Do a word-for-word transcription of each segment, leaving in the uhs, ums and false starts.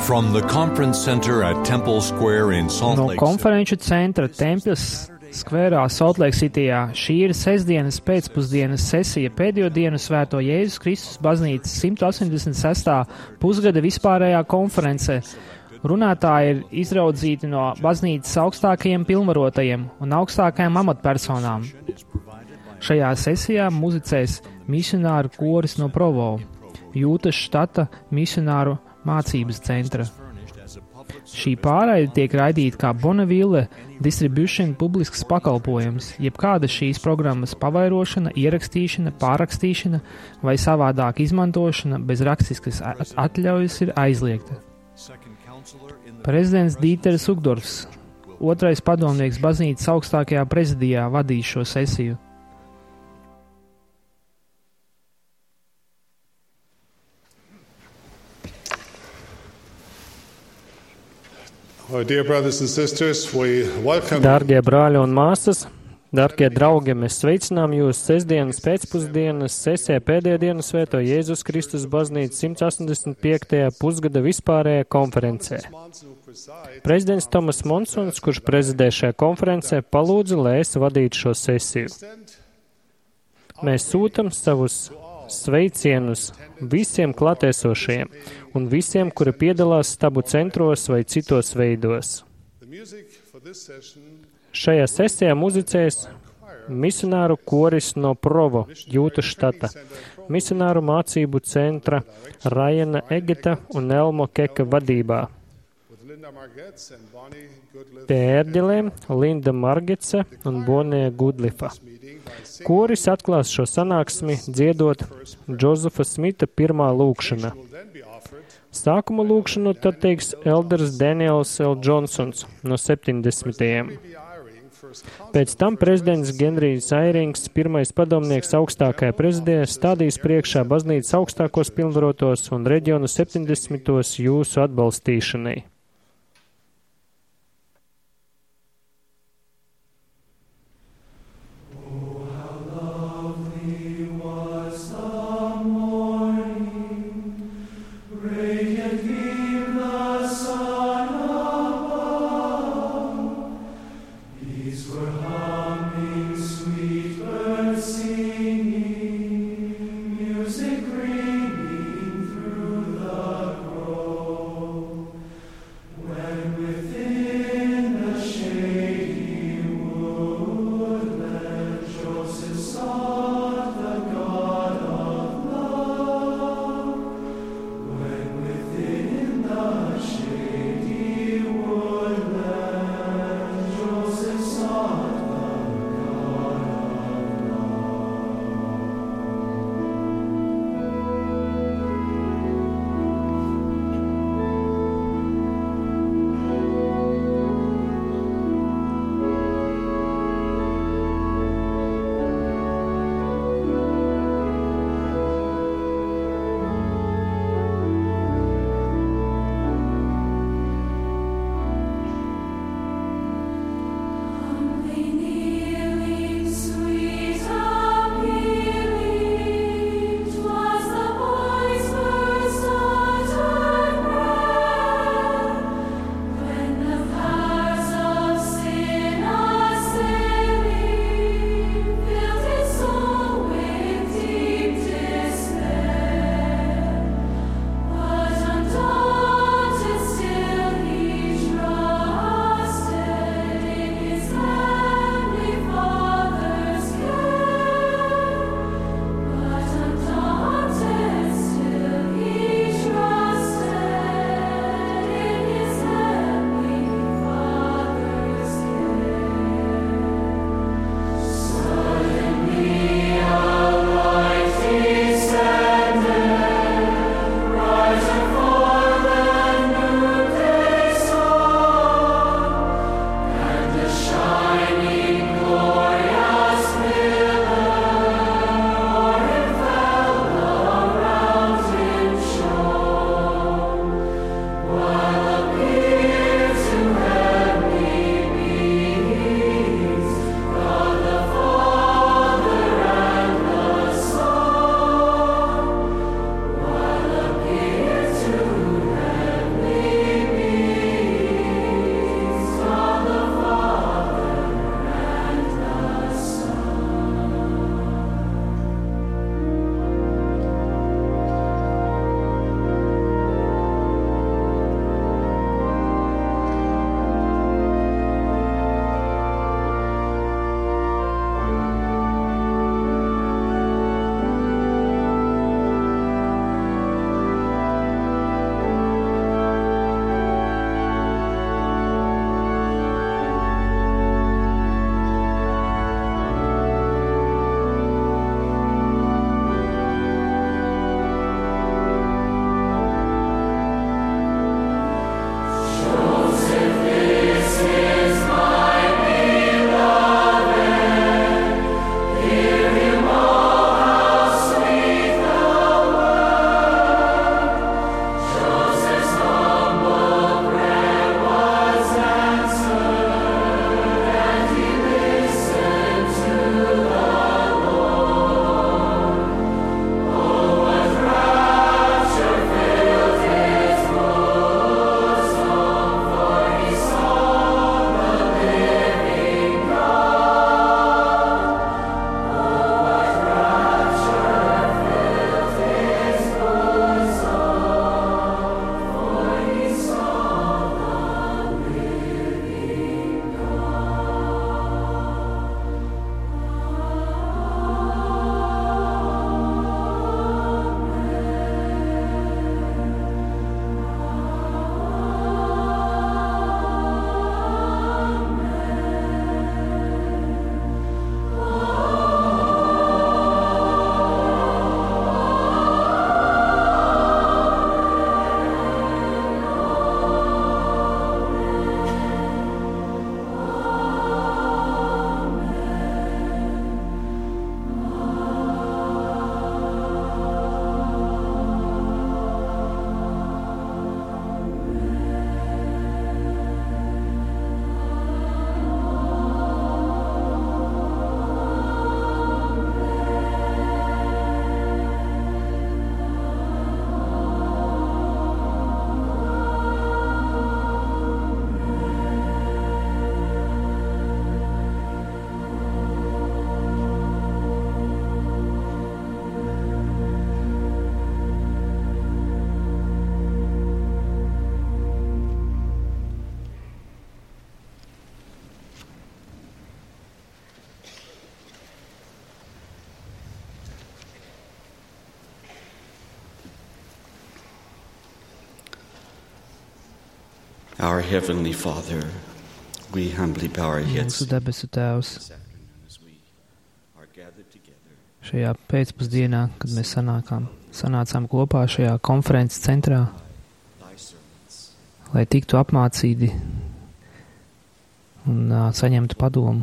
From the conference center at Temple Square in Salt No Lake konferenču centra Temples skverā Soltlake Cityjā šī ir sestdienas pēcpusdienas sesija pēdējo dienu Svēto Jēzus Kristus baznīcas simt astoņdesmit sestā pusgada vispārējā konferencē. Runātāji ir izraudzīti no baznīcas augstākajiem pilnvarotajiem un augstākajām amatpersonām. Šajā sesijā muzicēs misionāru koris no Provo, Jūtas štata misionāru mācības centra. Šī pārraide tiek raidīta kā Bonneville Distribution publisks pakalpojums, jeb kāda šīs programmas pavairošana, ierakstīšana, pārrakstīšana vai savādāk izmantošana bez rakstiskas atļaujas ir aizliegta. Prezidents Dīters Ugdorfs, otrais padomnieks baznīcas augstākajā prezidijā, vadīs šo sesiju. Dārgie brāļi un māsas, dārgie draugi, mēs sveicinām jūs sestdienas pēcpusdienas sesijā pēdējā dienu Svēto Jēzus Kristus baznīcas simt astoņdesmit piektajā pusgada vispārējā konferencē. Prezidents Tomas Monsons, kurš prezidē šajā konferencē, palūdza, lai es vadītu šo sesiju. Mēs sūtam savus sveicienus visiem klātesošajiem un visiem, kuri piedalās stabu centros vai citos veidos. Šajā sesijā muzicēs misionāru koris no Provo, Jūtas štata, misionāru mācību centra Rajana Egeta un Elmo Keka vadībā. Pie ērģelēm Linda Margece un Bonija Gudlifa. Koris atklās šo sanāksmi dziedot Džozefa Smita pirmā lūkšana. Sākuma lūkšanu tad teiks elders Daniels L. Johnsons no septiņdesmitajiem. Pēc tam prezidents Genrijs Airings, pirmais padomnieks augstākajā prezidijā, stādīs priekšā baznīcas augstākos pilnvarotos un reģionu septiņdesmitos jūsu atbalstīšanai. Our Heavenly Father, we humbly bow our heads Mūsu debesu Tēvs, this afternoon as we are gathered together. šajā pēcpusdienā, kad mēs sanākām, sanācām kopā šajā konferences centrā, Thy servants, lai tiktu apmācīti un uh, saņemtu padomu.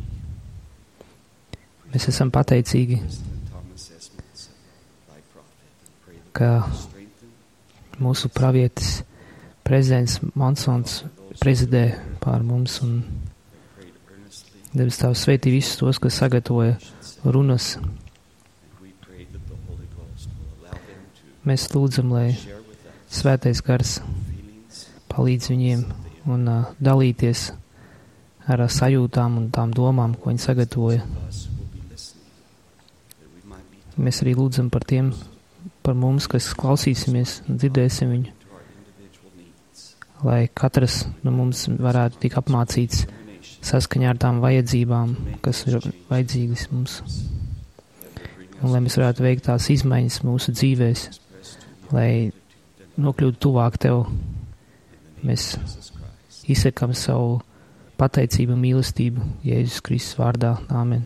Mēs esam pateicīgi, Thomas Esmonds, thy prophet, and pray that ka thou strengthen mūsu pravietis, prezidents Mansons, prezidē pār mums un prayed earnestly, debes Tēvs svētī visus tos, kas sagatavoja runas. and we pray that the Holy Ghost will allow them to Mēs lūdzam, lai share with us svētais gars feelings palīdz viņiem un uh, dalīties ar uh, sajūtām un tām domām, ko viņi sagatavoja. of us who will be listening, that we might be Mēs arī lūdzam par tiem, par mums, kas klausīsimies un dzirdēsim viņu, to our individual needs, lai katrs no mums varētu tik apmācīts saskaņā ar tām vajadzībām, kas ir vajadzīgas mums, un lai mēs varētu veikt tās izmaiņas mūsu dzīvēs, lai nokļūtu tuvāk Tev. Mēs izsakam savu pateicību un mīlestību Jēzus Kristus vārdā. Āmen.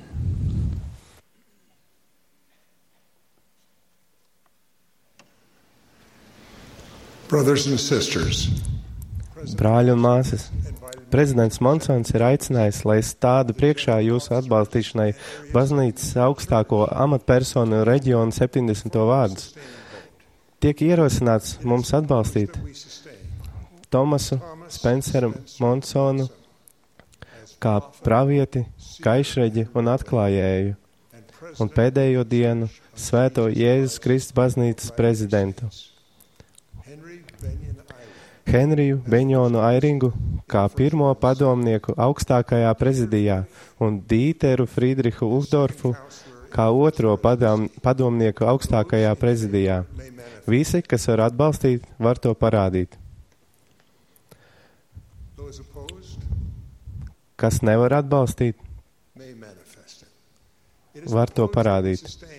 Brothers and sisters, Brāļi un māsas, prezidents Monsons ir aicinājis, lai es stādu priekšā jūsu atbalstīšanai baznīcas augstāko amatpersonu reģionu septiņdesmito vārdus. Tiek ierosināts mums atbalstīt Tomasu Spenceru Monsonu kā pravieti, gaišreģi un atklājēju, un pēdējo dienu Svēto Jēzus Kristus baznīcas prezidentu. Henriju Beņonu Airingu kā pirmo padomnieku augstākajā prezidijā un Dīteru Friedrihu Uhdorfu kā otro padom, padomnieku augstākajā prezidijā. Visi, kas var atbalstīt, var to parādīt. those opposed Kas nevar atbalstīt, may manifest it. It is var to proposed that we parādīt. sustain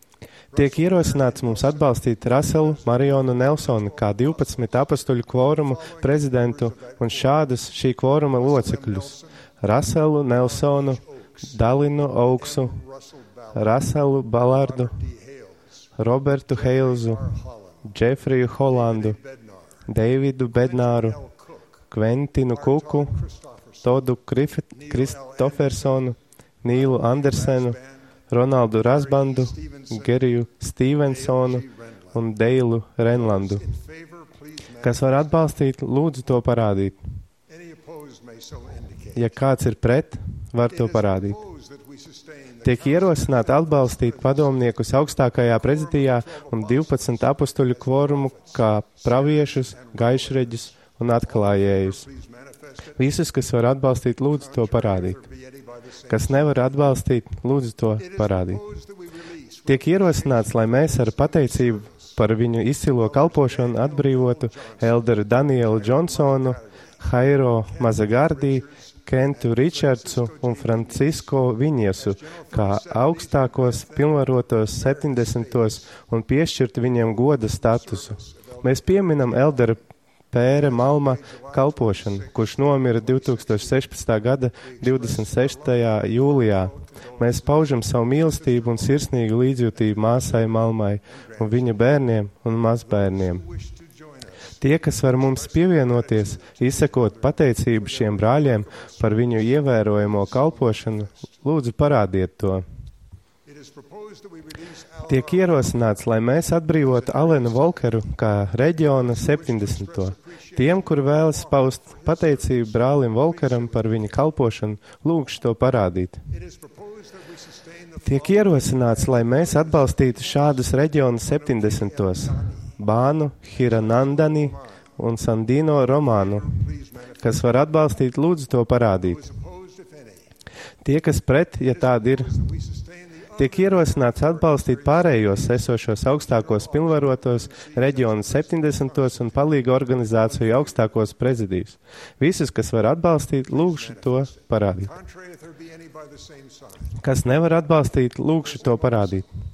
Tiek ierosināts mums atbalstīt Raselu Marionu Nelsonu kā divpadsmit apustuļu kvorumu prezidentu un šādus šī kvoruma locekļus - Raselu Nelsonu, Dalinu Auksu, Russell Ballard, Raselu Balardu, D. Hales, Robertu Heilzu, Holland, Džefriju Holandu, Bednar, Deividu Bednāru, L. Cook, Kventinu Kuku, Christopherson, Todu Krif- Kristofersonu, Nīlu Andersenu, Ronaldu Rasbandu, Geriju Stevensonu un Deilu Renlandu. in favor, please Kas var atbalstīt, lūdzu to parādīt. Any opposed may so indicate. Ja kāds ir pret, var It to is parādīt. proposed that we sustain the Tiek ierosināti atbalstīt padomniekus augstākajā prezidijā un divpadsmit apustuļu kvorumu kā praviešus, gaišreģus un atklājējus. please manifest it. Visus, kas var atbalstīt, lūdzu to parādīt. Be any by the same. Kas nevar atbalstīt, lūdzu to It is parādīt. proposed that we release Tiek ierosināts, lai mēs ar pateicību par viņu izcilo kalpošanu atbrīvotu Elderu Danielu Džonsonu, Hairo Mazagardī, Kentu Ričardsu un Francisko Viņiesu kā augstākos pilnvarotos septiņdesmitos un piešķirt viņiem goda statusu. Mēs pieminam Eldera Pēra Malma kalpošanu, kurš nomira divtūkstoš sešpadsmitā gada divdesmit sestajā jūlijā. Mēs paužam savu mīlestību un sirsnīgu līdzjūtību māsai Malmai un viņa bērniem un mazbērniem. wish to join us. Tie, kas var mums pievienoties, izsakot pateicību šiem brāļiem par viņu ievērojamo kalpošanu, lūdzu parādiet to. It is proposed that we release Al Tiek ierosināts, lai mēs atbrīvotu Alenu Volkeru kā reģiona septiņdesmito. Tiem, kur vēlas paust pateicību brālim Volkeram par viņa kalpošanu, lūgšu to parādīt. It is proposed that we sustain the Tiek ierosināts, lai mēs atbalstītu šādus reģionus septiņdesmitos - Bānu, Hiranandani un Sandino Romānu. please manifest. Kas var atbalstīt, lūdzu to parādīt. Those opposed, if any. Tie, kas pret, ja tādi ir, We sustain the tiek ierosināts atbalstīt pārējos esošos augstākos pilnvarotos reģionus septiņdesmitos un palīga organizāciju augstākos prezidijus. Visus, kas var atbalstīt, lūgšu to parādīt. contrary if there be any by the same sign. Kas nevar atbalstīt, lūgšu to parādīt.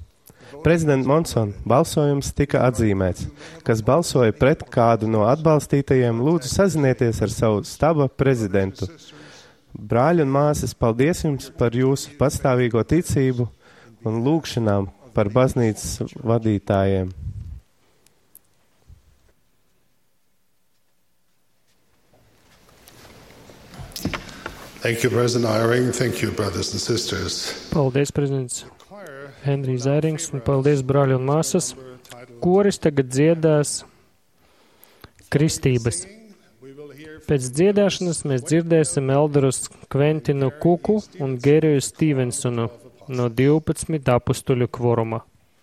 Prezident Monson, balsojums tika atzīmēts. Kas balsoja pret kādu no atbalstītajiem, lūdzu sazinieties ar savu staba prezidentu. Brāļi un māsas, paldies jums par jūsu pastāvīgo ticību un lūgšanām par baznīcas vadītājiem. Thank you, President Eyring. Thank you, brothers and sisters. Paldies, prezidents Henrijs Eirings, un paldies, brāļi un māsas. Koris tagad dziedās kristības. Pēc dziedāšanas mēs dzirdēsim elderus Kventinu Kuku un Geriju Stevensonu no divpadsmit apustuļu kvoruma.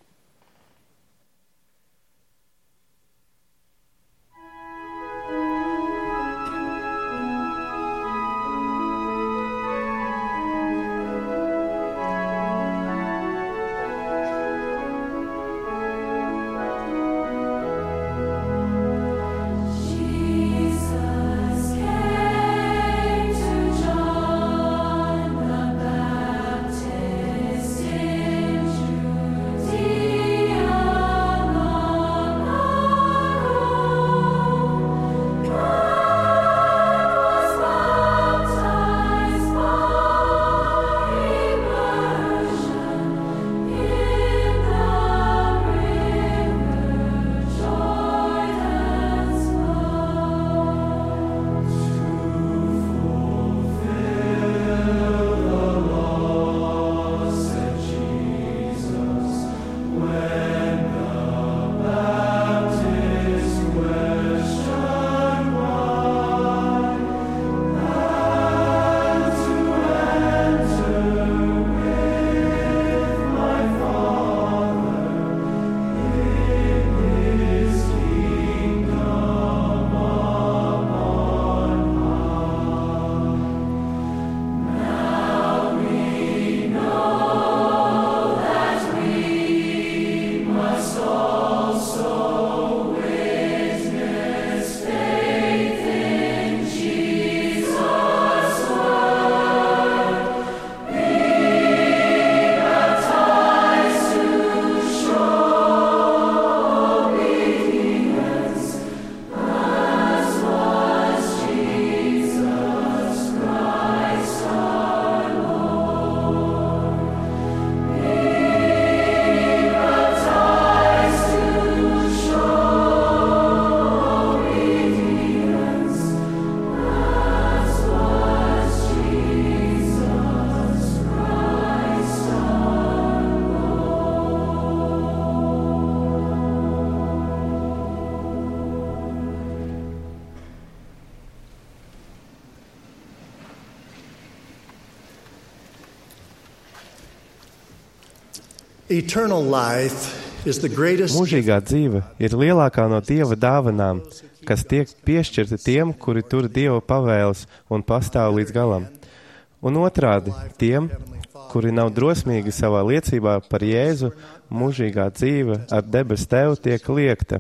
Eternal life is the greatest. Mūžīgā dzīve ir lielākā no Dieva dāvanām, kas tiek piešķirta tiem, kuri tur Dieva pavēles un pastāv līdz galam. Un otrādi, tiem, kuri nav drosmīgi savā liecībā par Jēzu, mūžīgā dzīve ar debes Tēvu tiek liekta.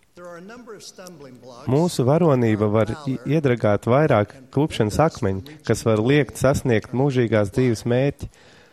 Mūsu varonība var iedragāt vairāk klupšanas akmeņu, kas var liekt sasniegt mūžīgās dzīves mērķi.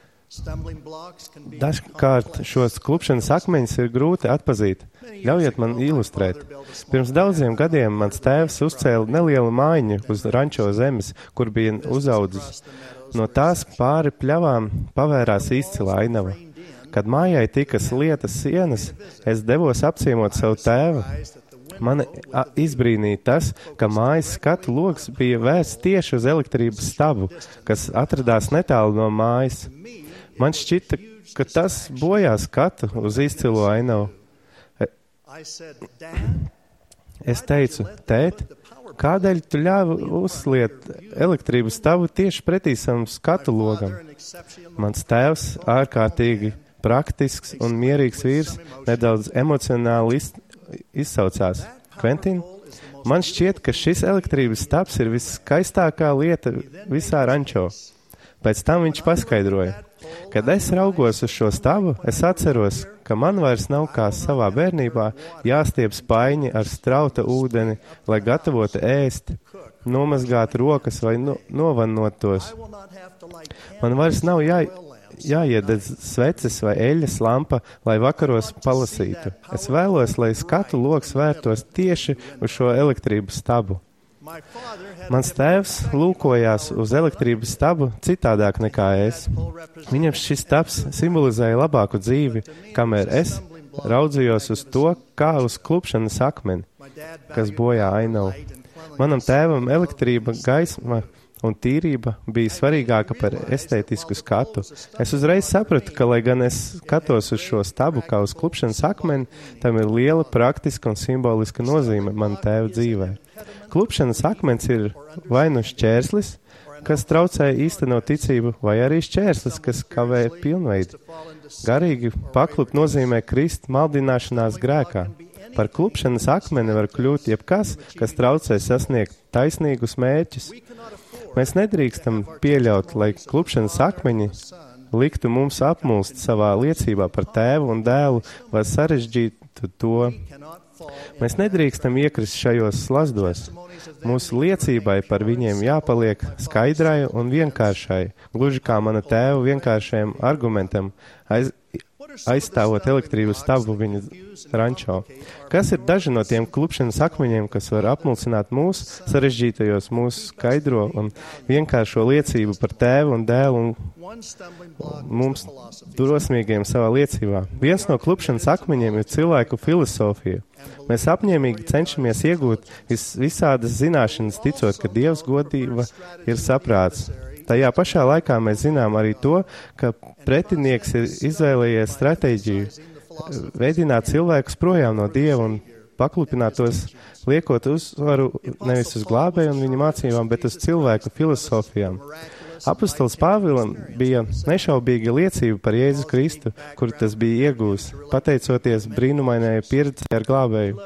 Dažkārt šos klupšanas akmeņus ir grūti atpazīt. Ļaujiet man ilustrēt. Pirms daudziem gadiem mans tēvs uzcēla nelielu mājiņu uz rančo zemes, kur bija uzaudzis. No tās pāri pļavām pavērās izcila ainava. Kad mājai tika slietas sienas, es devos apciemot savu tēvu. Mani izbrīnīja tas, ka mājas skatu logs bija vērsts tieši uz elektrības stabu, kas atradās netālu no mājas. Man šķita, ka tas bojā skatu uz izcilo ainavu. Es teicu, tēt, kādēļ tu ļāvi uzliet elektrības stabu tieši pretī savam skatu logam? Mans tēvs, ārkārtīgi praktisks un mierīgs vīrs, nedaudz emocionāli iz, izsaucās. Kventin, man šķiet, ka šis elektrības stabs ir viskaistākā lieta visā rančo. Pēc tam viņš paskaidroja. Kad es raugos uz šo stabu, es atceros, ka man vairs nav kā savā bērnībā jāstiep spaiņi ar strauta ūdeni, lai gatavotu ēst, nomazgāt rokas vai no, novannot tos. Man vairs nav jā, jāiededz sveces vai eļas lampa, lai vakaros palasītu. Es vēlos, lai skatu loks vērtos tieši uz šo elektrības stabu. Mans tēvs lūkojās uz elektrības stabu citādāk nekā es. Viņam šis stabs simbolizēja labāku dzīvi, kamēr es raudzījos uz to, kā uz klupšanas akmeni, kas bojā ainavu. Manam tēvam elektrība, gaisma un tīrība bija svarīgāka par estētisku skatu. Es uzreiz sapratu, ka, lai gan es skatos uz šo stabu kā uz klupšanas akmeni, tam ir liela praktiska un simboliska nozīme mana tēva dzīvē. Klupšanas akmens ir vai nu šķērslis, kas traucē īstenot ticību, vai arī šķērslis, kas kavē pilnveidu. Garīgi paklupt nozīmē krist maldināšanās grēkā. Par klupšanas akmeni var kļūt jebkas, kas traucē sasniegt taisnīgus mērķus. Mēs nedrīkstam pieļaut, lai klupšanas akmeņi liktu mums apmulst savā liecībā par tēvu un dēlu vai sarežģītu to. Mēs nedrīkstam iekrist šajos slazdos. Mūsu liecībai par viņiem jāpaliek skaidrai un vienkāršai, gluži kā mana tēva vienkāršajam argumentam, aiz, aizstāvot elektrības stabu viņa rančo. Kas ir daži no tiem klupšanas akmeņiem, kas var apmulsināt mūs, sarežģītajos mūsu skaidro un vienkāršo liecību par tēvu un dēlu un mums drosmīgiem savā liecībā? Viens no klupšanas akmeņiem ir cilvēku filosofija. Mēs apņēmīgi cenšamies iegūt vis, visādas zināšanas, ticot, ka Dievs godība ir saprāts. Tajā pašā laikā mēs zinām arī to, ka pretinieks ir izvēlējies stratēģiju veidināt cilvēkus projām no Dieva un paklupināt tos, liekot uzvaru nevis uz glābēju un viņa mācībām, bet uz cilvēku filosofijām. Apostols Pāvilam bija nešaubīga liecība par Jēzu Kristu, kur tas bija iegūs, pateicoties brīnumainajai pieredzei ar glābēju.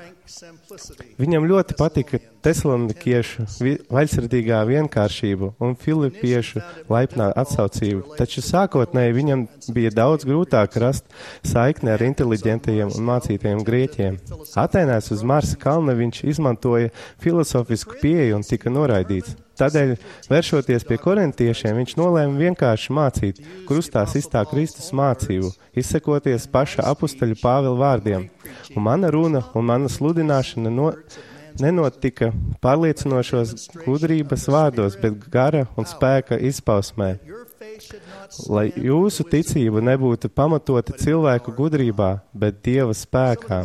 Viņam ļoti patika tesalonikiešu vaļsirdīgā vienkāršība un filipiešu laipnā atsaucība, taču sākotnēji viņam bija daudz grūtāk rast saikni ar inteliģentajiem un mācītajiem grieķiem. Atēnās uz Marsa kalna viņš izmantoja filosofisku pieeju un tika noraidīts. Tādēļ, vēršoties pie korintiešiem, viņš nolēma vienkārši mācīt, krustā sistā Kristus mācību, izsekoties paša apusteļa Pāvila vārdiem. Un mana runa un mana sludināšana no, nenotika pārliecinošos gudrības vārdos, bet gara un spēka izpausmē. Lai jūsu ticība nebūtu pamatota cilvēku gudrībā, bet Dieva spēkā.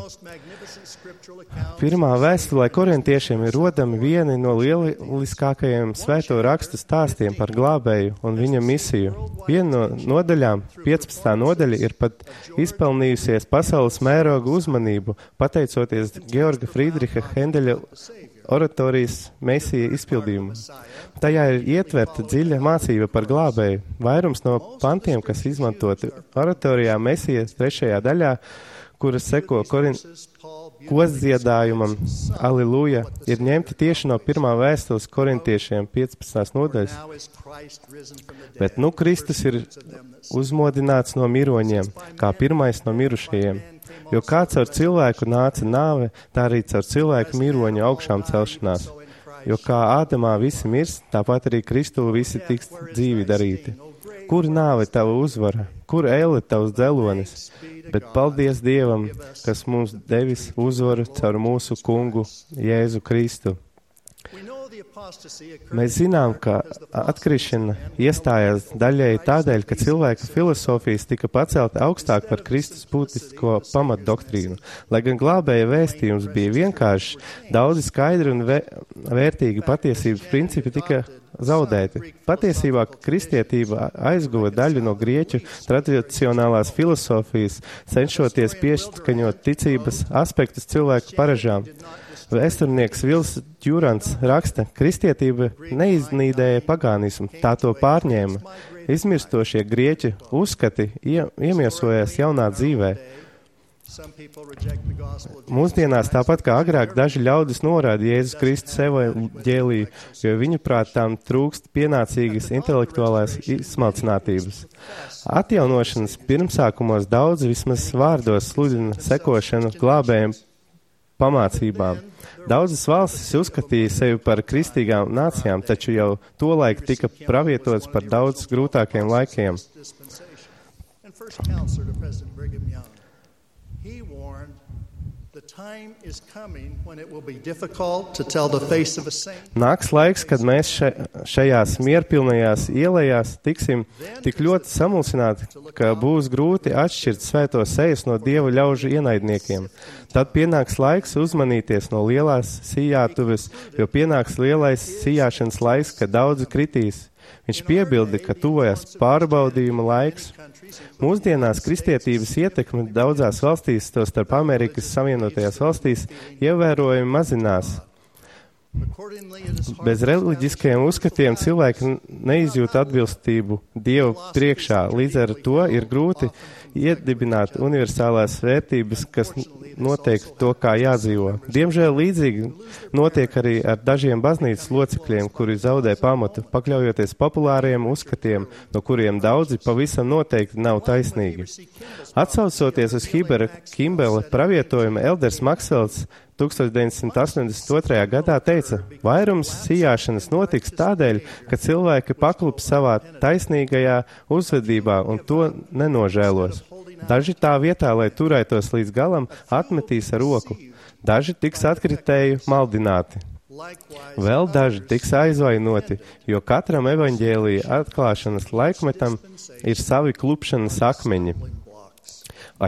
Pirmā vēstulē korintiešiem ir rodami vieni no lieliskākajiem svēto rakstu stāstiem par glābēju un viņa misiju. Viena no nodaļām, piecpadsmitā nodaļa, ir pat izpelnījusies pasaules mēroga uzmanību, pateicoties Georga Friedriha Hendeļa oratorijas Mesija izpildījumu. Tajā ir ietverta dziļa mācība par glābēju. Vairums no pantiem, kas izmantoti oratorijā Mesijas trešajā daļā, kuras seko korin... kosdziedājumam, Aleluja, ir ņemti tieši no pirmā vēstules korintiešiem piecpadsmitās nodaļas. Bet nu Kristus ir uzmodināts no miroņiem, kā pirmais no mirušajiem. Jo kā caur cilvēku nāca nāve, tā arī caur cilvēku miroņu augšām celšanās. Jo kā Ādamā visi mirs, tāpat arī Kristū visi tiks dzīvi darīti. Kur nāve tava uzvara? Kur elle tavs dzelonis? Bet paldies Dievam, kas mums devis uzvaru caur mūsu kungu Jēzu Kristu. Mēs zinām, ka atkrišana iestājās daļēji tādēļ, ka cilvēka filosofijas tika pacelta augstāk par Kristus būtisko pamatdoktrīnu. Lai gan glābēja vēstījums bija vienkāršs, daudzi skaidri un vē, vērtīgi patiesības principi tika zaudēti. Patiesībā kristietība aizguva daļu no grieķu tradicionālās filosofijas, cenšoties pieskaņot ticības aspektus cilvēku paražām. Vēsturnieks Vils Djurants raksta, kristietība neiznīdēja pagānismu, tā to pārņēma. Izmirstošie grieķu uzskati ie, iemiesojās jaunā dzīvē. Mūsdienās tāpat kā agrāk daži ļaudis norāda Jēzus Kristus evaņģēliju, jo viņu prāt tām trūkst pienācīgas intelektuālās izsmalcinātības. Atjaunošanas pirmsākumos daudz vismaz vārdos sludina sekošanu glābējiem pamācībām. Daudzas valstis uzskatīja sevi par kristīgām nācijām, taču jau tolaik tika pravietots par daudz grūtākiem laikiem. Nāks laiks, kad mēs še, šajās mierpilnajās ielējās tiksim tik ļoti samulsināti, ka būs grūti atšķirt svēto sejas no Dievu ļaužu ienaidniekiem. Tad pienāks laiks uzmanīties no lielās sijātuves, jo pienāks lielais sijāšanas laiks, kad daudzi kritīs. Viņš piebilda, ka tuvojas pārbaudījuma laiks. Mūsdienās kristietības ietekme daudzās valstīs, to starp Amerikas Savienotajās valstīs, ievērojami mazinās. Bez reliģiskajiem uzskatiem cilvēki neizjūt atbilstību Dievu priekšā, līdz ar to ir grūti iedibināt universālās vērtības, kas noteikti to, kā jādzīvo. Diemžēl līdzīgi notiek arī ar dažiem baznīcas locekļiem, kuri zaudē pamatu, pakļaujoties populāriem uzskatiem, no kuriem daudzi pavisam noteikti nav taisnīgi. Atsaucoties uz Hibera Kimbela pravietojumu, Elders Maksvelts tūkstoš deviņsimt astoņdesmit otrajā gadā teica, vairums sijāšanas notiks tādēļ, ka cilvēki paklups savā taisnīgajā uzvedībā un to nenožēlos. Daži tā vietā, lai turētos līdz galam, atmetīs ar roku. Daži tiks atkritēju maldināti. Vēl daži tiks aizvainoti, jo katram evaņģēlija atklāšanas laikmetam ir savi klupšanas akmeņi. Ai.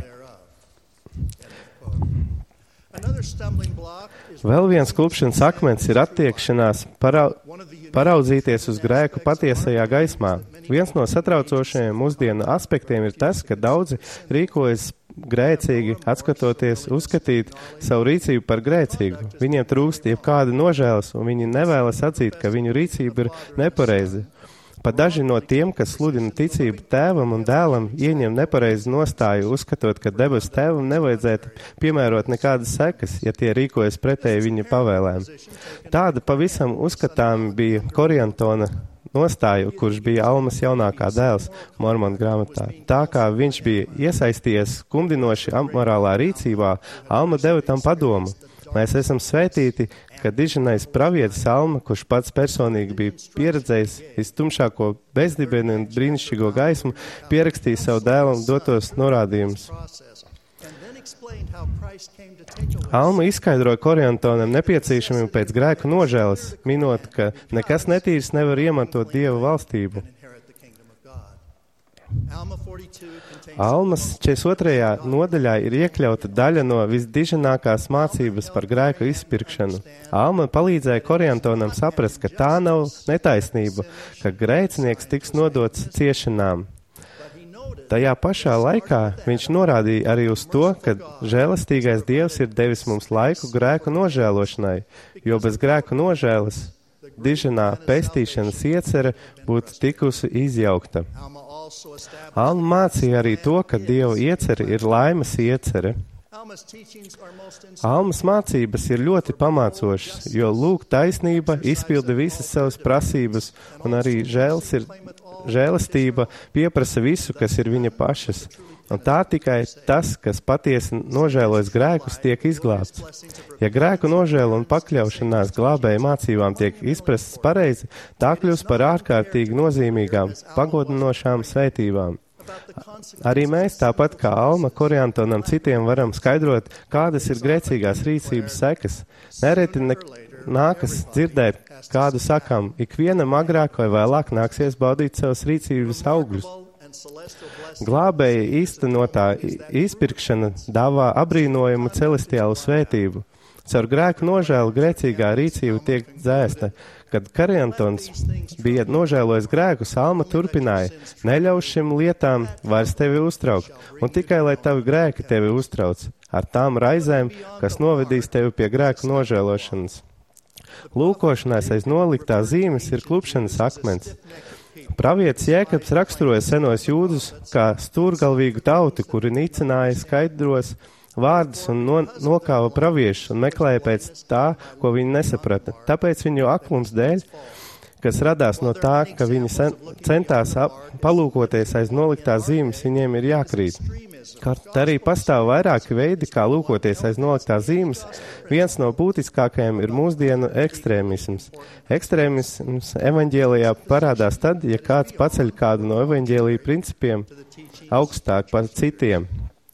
Vēl viens klupšanas akmens ir attiekšanās parau, paraudzīties uz grēku patiesajā gaismā. Viens no satraucošajiem mūsdienu aspektiem ir tas, ka daudzi rīkojas grēcīgi, atskatoties, uzskatīt savu rīcību par grēcīgu. Viņiem trūkst jebkāda nožēlas, un viņi nevēlas atzīt, ka viņu rīcība ir nepareiza. Pat daži no tiem, kas sludina ticību tēvam un dēlam, ieņem nepareizu nostāju, uzskatot, ka debesu tēvam nevajadzētu piemērot nekādas sekas, ja tie rīkojas pretēji viņa pavēlēm. Tāda pavisam uzskatām bija Koriantona nostāju, kurš bija Almas jaunākā dēls Mormonu grāmatā. Tā kā viņš bija iesaistījies skumdinoši amorālā rīcībā, Alma deva tam padomu. Mēs esam svētīti, ka diženais pravietis Alma, kurš pats personīgi bija pieredzējis vistumšāko bezdibeni un brīnišķīgo gaismu, pierakstīja savu dēlam dotos norādījumus. Alma izskaidroja Koriantonam nepieciešamību pēc grēku nožēlas, minot, ka nekas netīrs nevar iemantot Dieva valstību. Almas četrdesmit otrajā nodaļā ir iekļauta daļa no visdiženākās mācības par grēku izpirkšanu. Alma palīdzēja Koriantonam saprast, ka tā nav netaisnība, ka grēcinieks tiks nodots ciešanām. Tajā pašā laikā viņš norādīja arī uz to, ka žēlastīgais Dievs ir devis mums laiku grēku nožēlošanai, jo bez grēku nožēlas diženā pestīšanas iecerē būtu tikusi izjaukta. Alma mācīja arī to, ka Dieva iecere ir laimes iecere. Almas mācības ir ļoti pamācošas, jo lūk taisnība izpilda visas savas prasības, un arī žēls ir, žēlastība pieprasa visu, kas ir viņa pašas. Un tā tikai tas, kas patiesi nožēlojas grēkus, tiek izglābts. Ja grēku nožēla un pakļaušanās glābēja mācībām tiek izprastas pareizi, tā kļūst par ārkārtīgi nozīmīgām, pagodinošām svētībām. Arī mēs, tāpat kā Alma, Koriantonam citiem varam skaidrot, kādas ir grēcīgās rīcības sekas. Nereti ne nākas dzirdēt, kādu sakam, ikvienam agrāk vai vēlāk nāksies baudīt savas rīcības augļus. Glābēja īstenotā izpirkšana dāvā abrīnojumu celestiālu svētību. Caur grēku nožēlu grēcīgā rīcība tiek dzēsta. Kad Koriantons bija nožēlojis grēkus, Alma turpināja, neļauj šim lietām vairs tevi uztraukt, un tikai lai tavi grēki tevi uztrauc, ar tām raizēm, kas novedīs tevi pie grēku nožēlošanas. Lūkošanās aiz noliktā zīmes ir klupšanas akmens. Pravietis Jēkabs raksturoja senos jūdus kā stūrgalvīgu tautu, kuri nicināja skaidros vārdus un no, nokāva praviešus un meklēja pēc tā, ko viņi nesaprata. Tāpēc viņu aklums dēļ, kas radās no tā, ka viņi centās palūkoties aiz noliktās zīmes, viņiem ir jākrīt. Kaut arī pastāv vairāki veidi, kā lūkoties aiz noliktās zīmes, viens no būtiskākajiem ir mūsdienu ekstrēmisms. Ekstrēmisms evaņģēlijā parādās tad, ja kāds paceļ kādu no evaņģēlija principiem augstāk par citiem.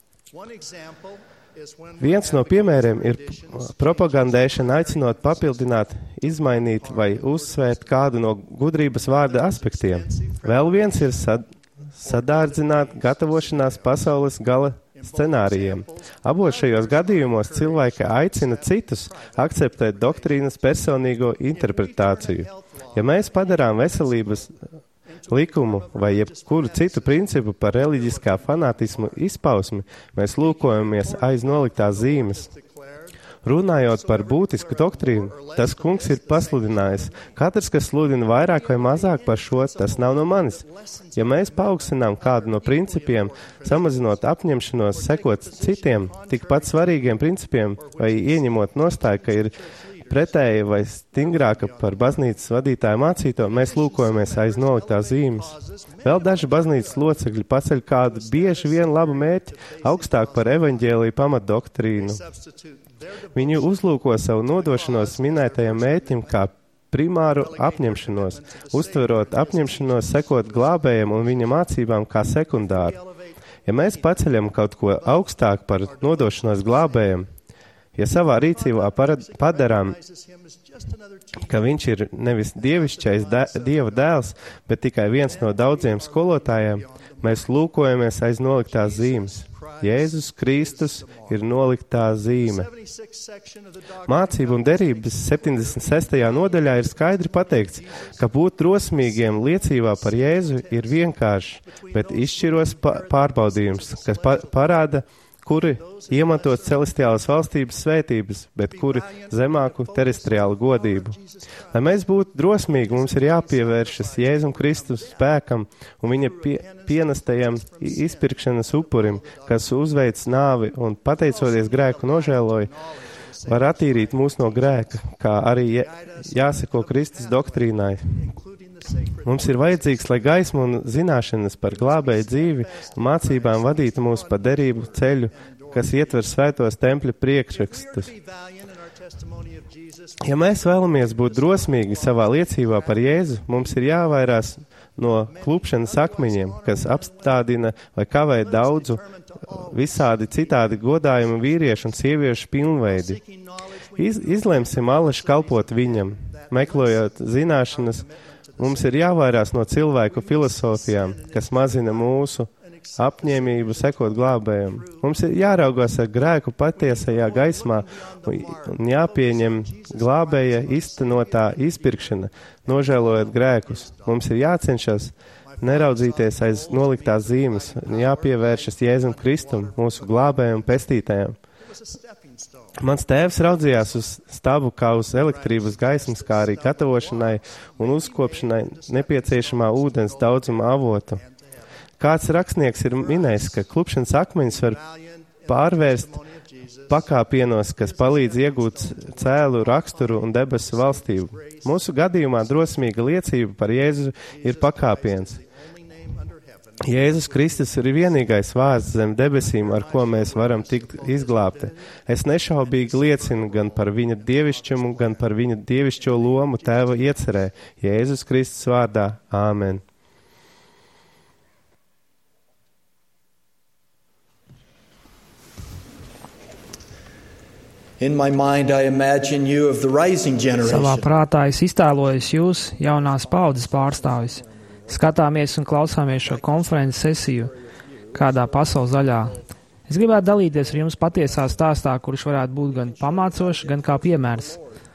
Viens no piemēriem ir propagandēšana aicinot papildināt, izmainīt vai uzsvērt kādu no gudrības vārda aspektiem. Vēl viens ir sad, sadārdzināt gatavošanās pasaules gala scenārijiem. Abos šajos gadījumos cilvēki aicina citus akceptēt doktrīnas personīgo interpretāciju. Ja mēs padarām veselības likumu vai jebkuru citu principu par reliģiskā fanātismu izpausmi, mēs lūkojamies aiz noliktās zīmes. Runājot par būtisku doktrīnu, tas kungs ir pasludinājis. Katrs, kas sludina vairāk vai mazāk par šo, tas nav no manis. Ja mēs paaugstinām kādu no principiem, samazinot apņemšanos sekot citiem, tikpat svarīgiem principiem vai ieņemot nostāju, ka ir pretēji vai stingrāka par baznīcas vadītāju mācīto, mēs lūkojamies aiz noliktās zīmes. Vēl daži baznīcas locekļi paceļ kādu bieži vien labu mērķi augstāk par evaņģēliju pamatdoktrīnu. Viņi uzlūko savu nodošanos minētajam mērķim kā primāru apņemšanos, uztverot apņemšanos sekot glābējam un viņa mācībām kā sekundāru. Ja mēs paceļam kaut ko augstāk par nodošanos glābējam, ja savā rīcībā parad, padarām, ka viņš ir nevis dievišķais dē, dieva dēls, bet tikai viens no daudziem skolotājiem, mēs lūkojamies aiz noliktās zīmes. Jēzus Kristus ir noliktā zīme. Mācību un derības septiņdesmit sestajā nodaļā ir skaidri pateikts, ka būt drosmīgiem liecībā par Jēzu ir vienkārši, bet izšķiros pārbaudījums, kas pa parāda, kuri iemantot celestiālas valstības svētības, bet kuri zemāku terestriālu godību. Lai mēs būtu drosmīgi, mums ir jāpievēršas Jēzum Kristus spēkam un viņa pie, pienestajam izpirkšanas upurim, kas uzveic nāvi un pateicoties grēku nožēloja, var attīrīt mūs no grēka, kā arī jāseko Kristus doktrīnai. Mums ir vajadzīgs, lai gaisma un zināšanas par glābēju dzīvi un mācībām vadītu mūs pa derību ceļu, kas ietver svētos tempļa priekšrakstus. Ja mēs vēlamies būt drosmīgi savā liecībā par Jēzu, mums ir jāvairās no klupšanas akmeņiem, kas apstādina vai kavē daudzu visādi citādi godājumu vīriešu un sieviešu pilnveidi. Iz, izlemsim allaši kalpot viņam, meklējot zināšanas. Mums ir jāvairās no cilvēku filosofijām, kas mazina mūsu apņēmību sekot glābējam. Mums ir jāraugās ar grēku patiesajā gaismā un jāpieņem glābēja iztenotā izpirkšana, nožēlojot grēkus. Mums ir jācenšas neraudzīties aiz noliktās zīmes un jāpievēršas Jēzum Kristum, mūsu glābējam un pestītājam. Mans tēvs raudzījās uz stabu kā uz elektrības gaismas, kā arī gatavošanai un uzkopšanai nepieciešamā ūdens daudzuma avotu. Kāds rakstnieks ir minējis, ka klupšanas akmeņus var pārvērst pakāpienos, kas palīdz iegūt cēlu raksturu un debesu valstību. Mūsu gadījumā drosmīga liecība par Jēzu ir pakāpiens. Jēzus Kristus ir vienīgais vārds zem debesīm, ar ko mēs varam tikt izglābti. Es nešaubīgi liecinu gan par viņa dievišķumu, gan par viņa dievišķo lomu tēva iecerē. Jēzus Kristus vārdā. Āmen. In my mind, I imagine you of the rising generation. Savā prātā es iztēlojos jūs, jaunās paudzes pārstāvis. Skatāmies un klausāmies šo konferences sesiju kādā pasaules daļā. Es gribētu dalīties ar jums patiesā stāstā, kurš varētu būt gan pamācošs, gan kā piemērs.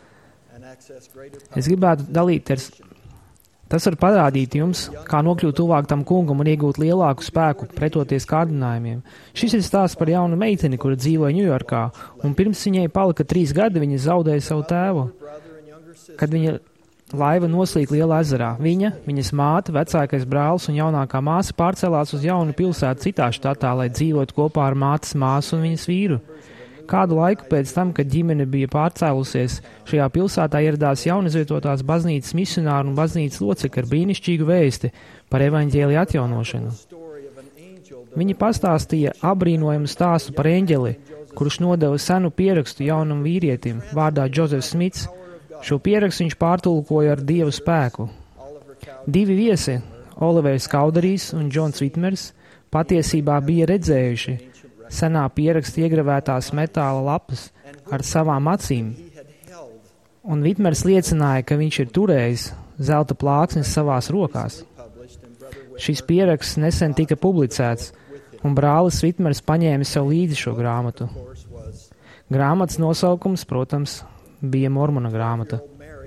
Es gribētu dalīties, tas var parādīt jums, kā nokļūt tuvāk tam kungam un iegūt lielāku spēku pretoties kārdinājumiem. Šis ir stāsts par jaunu meiteni, kura dzīvoja Ņujorkā, un pirms viņai palika trīs gadi, viņa zaudēja savu tēvu. Kad viņa laiva noslīd Lielā ezerā. Viņa, viņas māte, vecākais brālis un jaunākā māsa pārcēlās uz jaunu pilsētu citā štatā, lai dzīvotu kopā ar mātes māsu un viņas vīru. Kādu laiku pēc tam, kad ģimene bija pārcēlusies, šajā pilsētā ieradās jaunizvietotās baznīcas misionāru un baznīcas locekļi ar brīnišķīgu vēsti par evaņģēlija atjaunošanu. Viņi pastāstīja abrīnojumu stāstu par eņģeli, kurš nodeva senu pierakstu jaunam vīrietim vārdā Džozefs Smits. Šo pierakstu viņš pārtulkoja ar Dievu spēku. Divi viesi, Olivers Kauderīs un Džons Vitmers, patiesībā bija redzējuši senā pieraksta iegravētās metāla lapas ar savām acīm, un Vitmers liecināja, ka viņš ir turējis zelta plāksnes savās rokās. Šis pieraksts nesen tika publicēts, un brālis Vitmers paņēma sev līdzi šo grāmatu. Grāmatas nosaukums, protams, bija Mormona grāmata.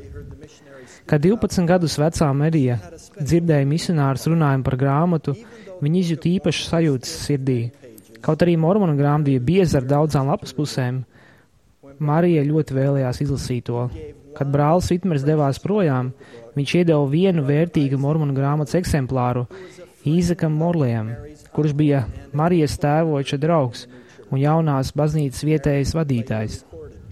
Kad divpadsmit gadus vecā Merija dzirdēja misionārus runājumu par grāmatu, viņa izjuta īpašu sajūtas sirdī. Kaut arī Mormona grāmata bija bieza ar daudzām lapas pusēm, Marija ļoti vēlējās izlasīt to. Kad brālis Vitmers devās projām, viņš iedeva vienu vērtīgu Mormona grāmatas eksemplāru Īzekam Morlejam, kurš bija Marijas tēvoča draugs un jaunās baznīcas vietējais vadītājs.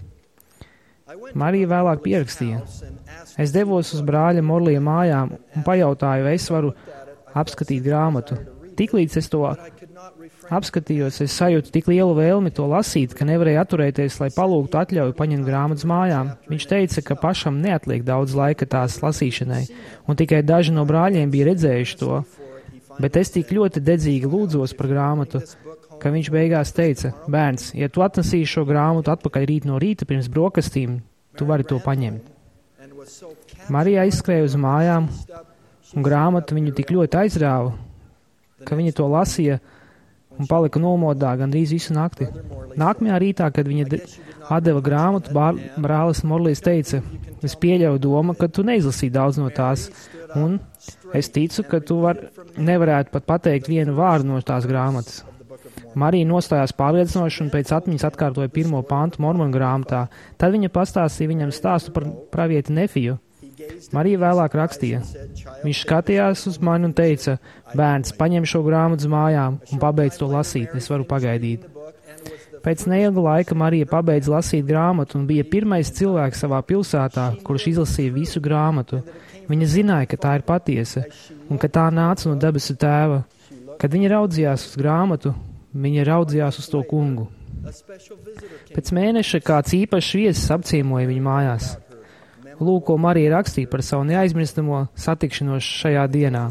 Marija vēlāk pierakstīja: Es devos uz brāļa Morleja mājām un pajautāju, vai es varu apskatīt grāmatu. Tiklīdz es to apskatījos, es sajūtu tik lielu vēlmi to lasīt, ka nevarēju atturēties, lai palūgtu atļauju paņemt grāmatas mājām. Viņš teica, ka pašam neatliek daudz laika tās lasīšanai, un tikai daži no brāļiem bija redzējuši to. Bet es tik ļoti dedzīgi lūdzos par grāmatu, ka viņš beigās teica: Bērns, ja tu atnesīsi šo grāmatu atpakaļ rīt no rīta pirms brokastīm, tu vari to paņemt. Marija izskrēja uz mājām, un grāmata viņu tik ļoti aizrāva, ka viņa to lasīja un palika nomodā gandrīz visu nakti. Nākamajā rītā, kad viņa de- atdeva grāmatu, bār- brālis Morlijs teica: Es pieļauju domu, ka tu neizlasīji daudz no tās, un es ticu, ka tu var, nevarētu pat pateikt vienu vārdu no tās grāmatas. Marija nostājās pārliecinoši un pēc atmiņas atkārtoja pirmo pantu Mormona grāmatā. Tad viņa pastāstīja viņam stāstu par pravieti Nefiju. Marija vēlāk rakstīja: Viņš skatījās uz mani un teica: Bērns, paņem šo grāmatu uz mājām un pabeidz to lasīt, es varu pagaidīt. Pēc neilga laika Marija pabeidza lasīt grāmatu un bija pirmais cilvēks savā pilsētā, kurš izlasīja visu grāmatu. Viņa zināja, ka tā ir patiesa un ka tā nāca no debesu tēva. Kad viņa raudzījās uz grāmatu, viņa raudzījās uz to kungu. Pēc mēneša kāds īpašs viesis apciemoja viņu mājās. Lūk, ko Marija rakstīja par savu neaizmirstamo satikšanos šajā dienā.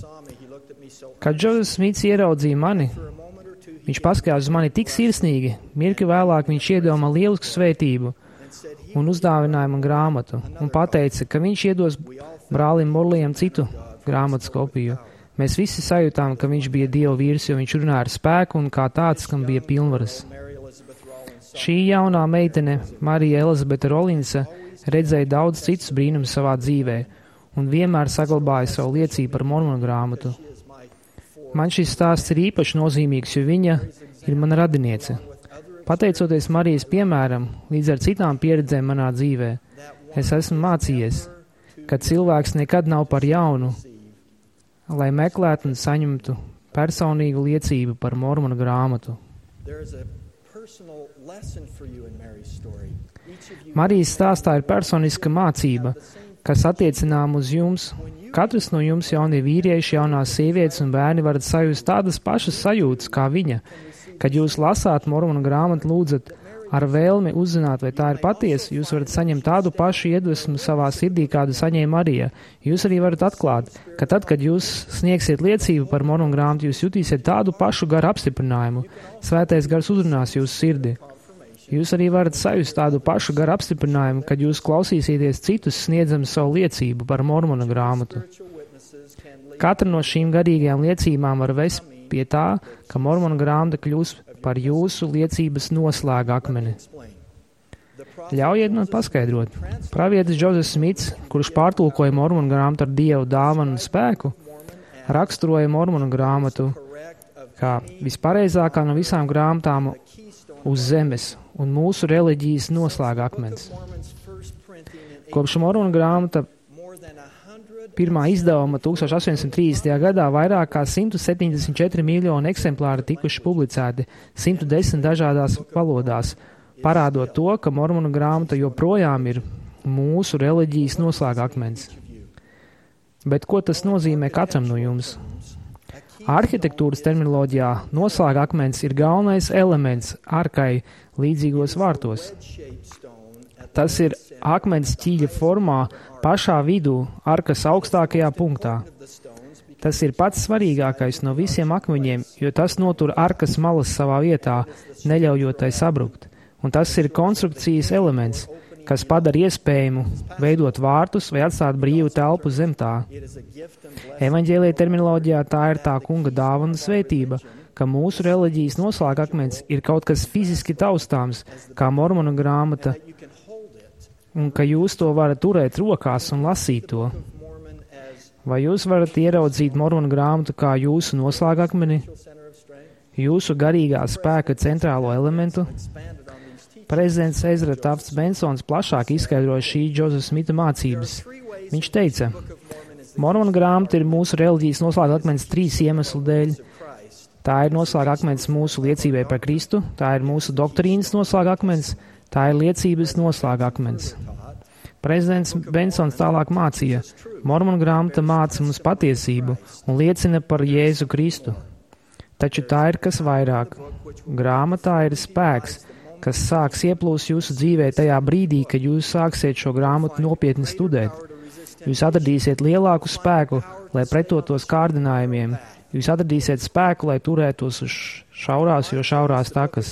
Kad Džozefs Smits ieraudzīja mani, viņš paskatījās uz mani tik sirsnīgi, mirkli vēlāk viņš iedeva man lielisku svētību un uzdāvināja man grāmatu un pateica, ka viņš iedos brālim Morlijam citu grāmatas kopiju. Mēs visi sajūtām, ka viņš bija Dieva vīrs, jo viņš runāja ar spēku un kā tāds, kam bija pilnvaras. Šī jaunā meitene, Marija Elizabete Rolinsa, redzēja daudz citus brīnumus savā dzīvē un vienmēr saglabāja savu liecību par Mormona grāmatu. Man šis stāsts ir īpaši nozīmīgs, jo viņa ir mana radiniece. Pateicoties Marijas piemēram, līdz ar citām pieredzēm manā dzīvē, es esmu mācījies, ka cilvēks nekad nav par jaunu, lai meklētu un saņemtu personīgu liecību par Mormona grāmatu. Marijas stāstā ir personiska mācība, kas attiecinām uz jums. Katrs no jums, jaunie vīrieši, jaunās sievietes un bērni, varat sajust tādas pašas sajūtas kā viņa. Kad jūs lasāt Mormona grāmatu, lūdzat ar vēlmi uzzināt, vai tā ir patiesa, jūs varat saņemt tādu pašu iedvesmu savā sirdī, kādu saņēma Marija. Jūs arī varat atklāt, ka tad, kad jūs sniegsiet liecību par Mormona grāmatu, jūs jutīsiet tādu pašu garu apstiprinājumu. Svētais gars uzrunās jūsu sirdi. Jūs arī varat sajust tādu pašu garu apstiprinājumu, kad jūs klausīsieties citus sniedzam savu liecību par Mormona grāmatu. Katra no šīm garīgajām liecībām var vest pie tā, ka Mormona grāmata kļūs par jūsu liecības noslēga akmeni. Ļaujiet man paskaidrot. Pravietis Džozefs Smits, kurš pārtulkoja Mormona grāmatu ar Dievu dāvanu un spēku, raksturoja Mormona grāmatu kā vispareizākā no visām grāmatām uz zemes un mūsu reliģijas noslēga akmens. Kopš Mormona grāmata pirmā izdevuma tūkstoš astoņsimt trīsdesmitajā gadā vairāk kā simt septiņdesmit četri miljoni eksemplāri tikuši publicēti simt desmit dažādās valodās, parādot to, ka Mormonu grāmata joprojām ir mūsu reliģijas noslēgakmens. Bet ko tas nozīmē katram no jums? Arhitektūras terminoloģijā noslēgakmens ir galvenais elements arkai līdzīgos vārtos. Tas ir akmens ķīļa formā pašā vidū, arkas augstākajā punktā. Tas ir pats svarīgākais no visiem akmeņiem, jo tas notur arkas malas savā vietā, neļaujot tai sabrukt. Un tas ir konstrukcijas elements, kas padara iespējamu veidot vārtus vai atstāt brīvu telpu zem tā. Evaņģēlija terminoloģijā tā ir tā kunga dāvana svētība, ka mūsu reliģijas noslēgakmens ir kaut kas fiziski taustāms, kā Mormonu grāmata, un ka jūs to varat turēt rokās un lasīt to. Vai jūs varat ieraudzīt Mormonu grāmatu kā jūsu noslēgakmeni, jūsu garīgā spēka centrālo elementu? Prezidents Ezra Tafts Bensons plašāk izskaidroja šī Džozefa Smita mācības. Viņš teica, Mormonu grāmata ir mūsu reliģijas noslēgakmens trīs iemeslu dēļ. Tā ir noslēgakmens mūsu liecībai par Kristu, tā ir mūsu doktrīnas noslēgakmens, tā ir liecības noslēgakmens. Prezidents Bensons tālāk mācīja, Mormonu grāmata māca mums patiesību un liecina par Jēzu Kristu. Taču tā ir kas vairāk. Grāmatā ir spēks, kas sāks ieplūst jūsu dzīvē tajā brīdī, kad jūs sāksiet šo grāmatu nopietni studēt. Jūs atradīsiet lielāku spēku, lai pretotos kārdinājumiem. Jūs atradīsiet spēku, lai turētos uz šaurās, jo šaurās takas.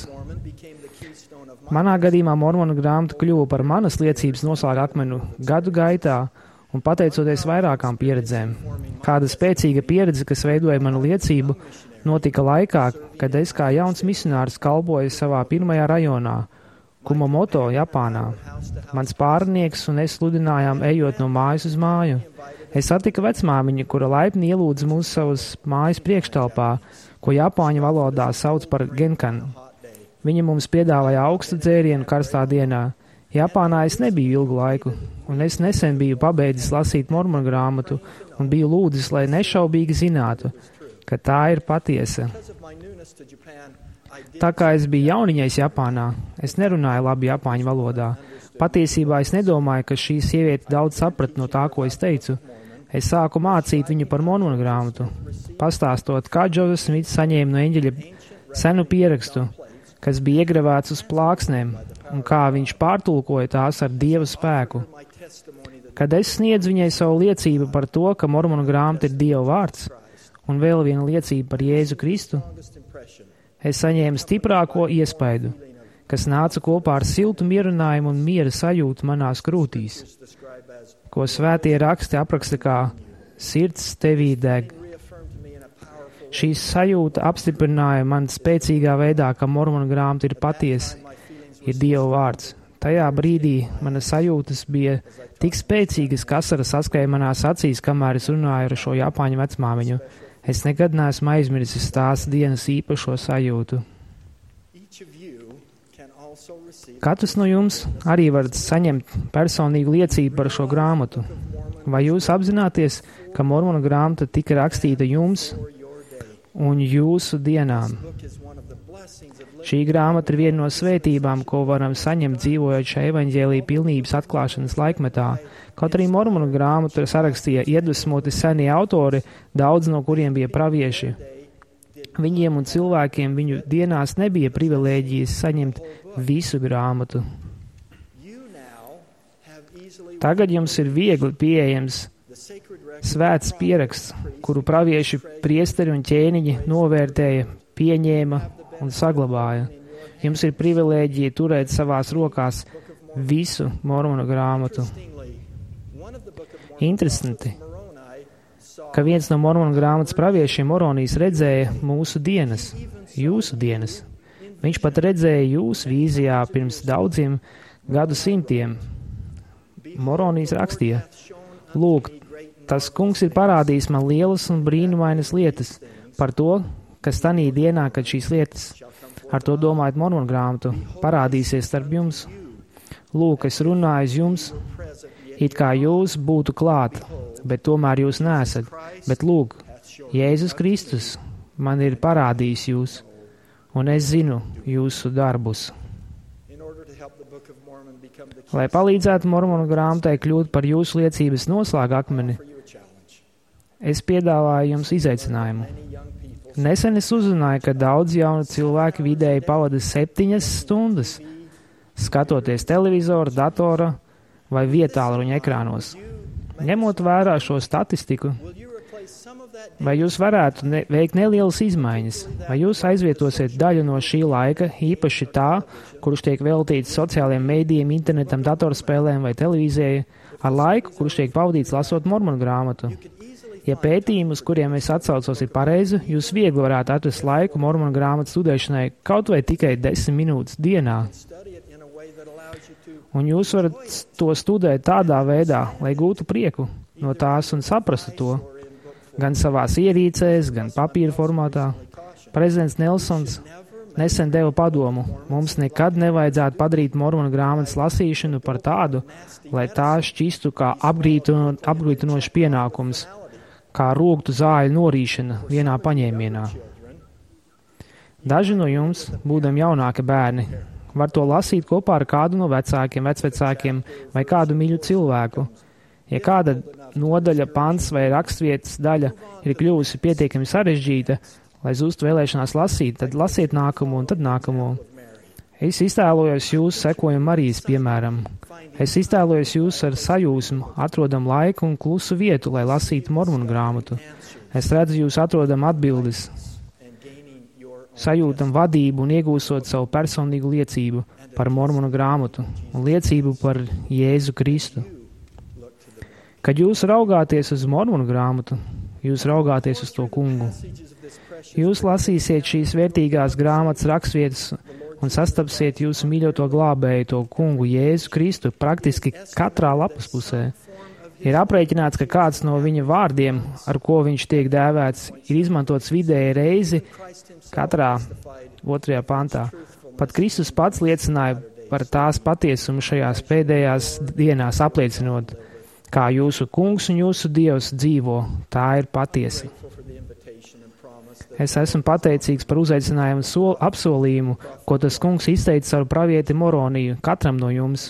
Manā gadījumā Mormonu grāmata kļuva par manas liecības noslēgakmenu gadu gaitā un pateicoties vairākām pieredzēm. Kāda spēcīga pieredze, kas veidoja manu liecību, notika laikā, kad es kā jauns misionārs kalpoju savā pirmajā rajonā, Kumamoto, Japānā. Mans pārnieks un es sludinājām ejot no mājas uz māju. Es satiku vecmāmiņu, kura laipni ielūdza mūs savas mājas priekštelpā, ko japāņu valodā sauc par genkan. Viņa mums piedāvāja augstu dzērienu karstā dienā. Japānā es nebiju ilgu laiku, un es nesen biju pabeidzis lasīt Mormonu grāmatu un biju lūdzis, lai nešaubīgi zinātu, ka tā ir patiesa. Tā kā es biju jauniņais Japānā, es nerunāju labi japāņu valodā. Patiesībā es nedomāju, ka šī sieviete daudz saprat no tā, ko es teicu. Es sāku mācīt viņu par Mormonu grāmatu, pastāstot, kā Džozefs Smits saņēma no eņģeļa senu pierakstu, kas bija iegravēts uz plāksnēm, un kā viņš pārtulkoja tās ar Dieva spēku. Kad es sniedzu viņai savu liecību par to, ka Mormonu grāmata ir Dieva vārds, un vēl viena liecība par Jēzu Kristu, es saņēmu stiprāko iespaidu, kas nāca kopā ar siltu mierinājumu un miera sajūtu manās krūtīs, ko svētie raksti apraksta kā sirds tevī deg. Šī sajūta apstiprināja man spēcīgā veidā, ka Mormonu grāmata ir patiesa, ir Dieva vārds. Tajā brīdī manas sajūtas bija tik spēcīgas, ka asaras saskrēja manās acīs, kamēr es runāju ar šo japāņu vecmāmiņu. Es nekad neesmu aizmirsis tās dienas īpašo sajūtu. Katrs no jums arī varat saņemt personīgu liecību par šo grāmatu. Vai jūs apzināties, ka Mormonu grāmata tika rakstīta jums un jūsu dienām? Šī grāmata ir viena no svētībām, ko varam saņemt dzīvojot šajā evaņģēlija pilnības atklāšanas laikmetā. Kaut arī Mormonu grāmatu sarakstīja iedvesmoti senie autori, daudz no kuriem bija pravieši. Viņiem un cilvēkiem viņu dienās nebija privilēģijas saņemt visu grāmatu. Tagad jums ir viegli pieejams svēts pieraksts, kuru pravieši, priesteri un ķēniņi novērtēja, pieņēma un saglabāja. Jums ir privilēģija turēt savās rokās visu Mormonu grāmatu. Interesanti, ka viens no Mormonu grāmatas praviešiem Moronijs redzēja mūsu dienas, jūsu dienas. Viņš pat redzēja jūs vīzijā pirms daudziem gadu simtiem. Moronijs rakstīja, lūk, tas kungs ir parādījis man lielas un brīnumainas lietas par to, kas tanī dienā, kad šīs lietas, ar to domājot Mormonu grāmatu, parādīsies starp jums. Lūk, es runāju uz jums, it kā jūs būtu klāt, bet tomēr jūs neesat. Bet lūk, Jēzus Kristus man ir parādījis jūs, un es zinu jūsu darbus. lai palīdzētu Mormonu grāmatai kļūt par jūsu liecības noslēga akmeni, es piedāvāju jums izaicinājumu. Nesen es uzzināju, ka daudz jaunu cilvēku vidēji pavada septiņas stundas, skatoties televizoru, datora vai vietālruņa ekrānos. Ņemot vērā šo statistiku, vai jūs varētu ne, veikt nelielas izmaiņas, vai jūs aizvietosiet daļu no šī laika, īpaši tā, kurš tiek veltīts sociālajiem mēdījiem, internetam, datorspēlēm vai televīzijai, ar laiku, kurš tiek pavadīts lasot Mormonu grāmatu. Ja pētījumi, uz kuriem es atsaucos, ir pareizi, jūs viegli varētu atrast laiku Mormonu grāmatu studēšanai kaut vai tikai desmit minūtes dienā. Un jūs varat to studēt tādā veidā, lai gūtu prieku no tās un saprastu to, gan savās ierīcēs, gan papīra formātā. Prezidents Nelsons nesen deva padomu, mums nekad nevajadzētu padarīt Mormonu grāmatas lasīšanu par tādu, lai tā šķistu kā apgrītinošs pienākums, kā rūgtu zāļu norīšana vienā paņēmienā. Daži no jums, būdami jaunāki bērni, var to lasīt kopā ar kādu no vecākiem, vecvecākiem vai kādu mīļu cilvēku. Ja kāda nodaļa, pants vai rakstvietas daļa ir kļuvusi pietiekami sarežģīta, lai zustu vēlēšanās lasīt, tad lasiet nākamo un tad nākamo. Es iztēlojos jūs sekojam Marijas piemēram. Es iztēlojos jūs ar sajūsmu, atrodam laiku un klusu vietu, lai lasītu Mormonu grāmatu. Es redzu jūs atrodam atbildes, sajūtam vadību un iegūstot savu personīgu liecību par Mormonu grāmatu un liecību par Jēzu Kristu. Kad jūs raugāties uz Mormonu grāmatu, jūs raugāties uz to kungu. Jūs lasīsiet šīs vērtīgās grāmatas rakstvietas un sastapsiet jūsu mīļoto glābēju, to kungu Jēzu Kristu, praktiski katrā lapas pusē. Ir aprēķināts, ka kāds no viņa vārdiem, ar ko viņš tiek dēvēts, ir izmantots vidēji reizi katrā otrajā pantā. Pat Kristus pats liecināja par tās patiesumu šajās pēdējās dienās, apliecinot, kā jūsu kungs un jūsu Dievs dzīvo, tā ir patiesa. Es esmu pateicīgs par uzaicinājumu sol, apsolījumu, ko tas kungs izteica savu pravieti Moroniju katram no jums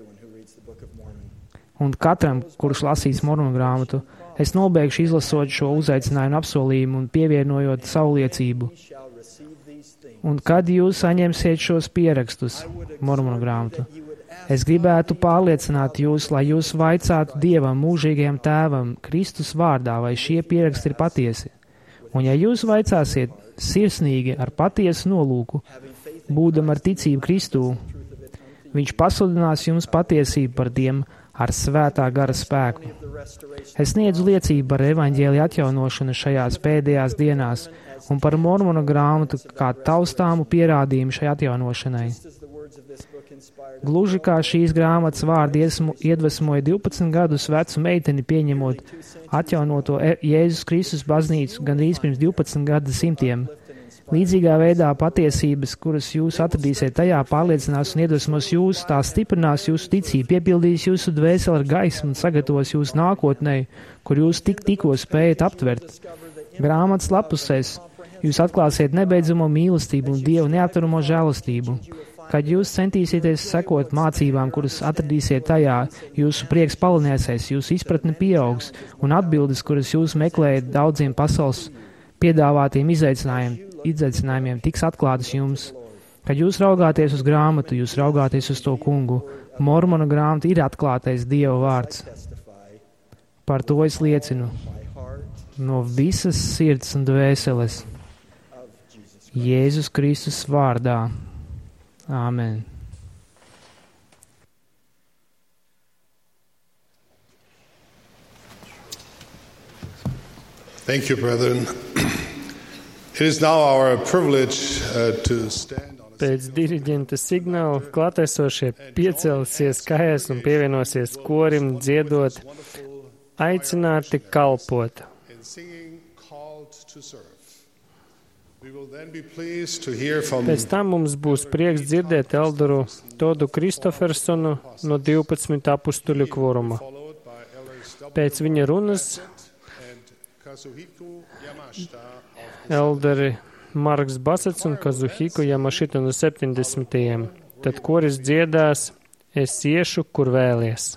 un katram, kurš lasīs Mormonu grāmatu. Es nobeigšu izlasot šo uzaicinājumu apsolījumu un pievienojot savu liecību. Un kad jūs saņemsiet šos pierakstus, Mormonu grāmatu, es gribētu pārliecināt jūs, lai jūs vaicātu Dievam, mūžīgajam tēvam, Kristus vārdā, vai šie pieraksti ir patiesi. Un ja jūs vaicāsiet sirsnīgi ar patiesu nolūku, būdam ar ticību Kristū, viņš pasludinās jums patiesību par tiem ar svētā gara spēku. Es sniedzu liecību par evaņģēlija atjaunošanu šajās pēdējās dienās un par Mormonu grāmatu kā taustāmu pierādījumu šai atjaunošanai. Gluži kā šīs grāmatas vārdi iedvesmoja divpadsmit gadus vecu meiteni pieņemot atjaunoto Jēzus Kristus baznīcu gandrīz pirms divpadsmit gadsimtiem. Līdzīgā veidā patiesības, kuras jūs atradīsiet tajā, pārliecinās un iedvesmos jūs, tā stiprinās jūsu ticību, piepildīs jūsu dvēseli ar gaismu un sagatavos jūsu nākotnē, kur jūs tik tikko spējat aptvert. Grāmatas lapusēs jūs atklāsiet nebeidzamo mīlestību un Dievu neaptveramo žēlastību. Kad jūs centīsieties sekot mācībām, kuras atradīsiet tajā, jūsu prieks palielināsies, jūsu izpratne pieaugs un atbildes, kuras jūs meklējat daudziem pasaules piedāvātiem izaicinājumiem, izaicinājumiem tiks atklātas jums. Kad jūs raugāties uz grāmatu, jūs raugāties uz to kungu. Mormonu grāmata ir atklātais Dieva vārds. Par to es liecinu no visas sirds un dvēseles. Jēzus Kristus vārdā. Āmen. Thank you, brethren. It is now our privilege uh, to stand on a Pēc diriģenta signāla klātesošie piecelsies kājās un pievienosies korim dziedot, aicināti kalpot. in singing called to serve. We will then be pleased to hear from Pēc tam mums būs prieks dzirdēt elderu Todu Kristofersonu no divpadsmit apustuļu kvoruma. followed by elders W. Pēc viņa runas and Kazuhiko Yamashita of elderi Marks Basets un Kazuhiko Yamashita no septiņdesmitajiem. Tad koris dziedās, es iešu, kur vēlies.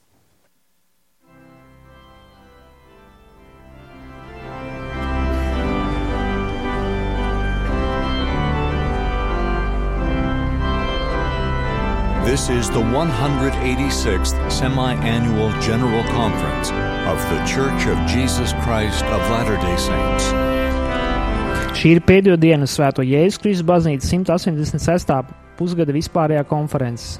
This is the one hundred eighty-sixth Semi-Annual General Conference of the Church of Jesus Christ of Latter-day Saints. Šī ir pēdējo dienu Svēto Jēzus Kristus baznīcas simt astoņdesmit sestā pusgada vispārējā konferences.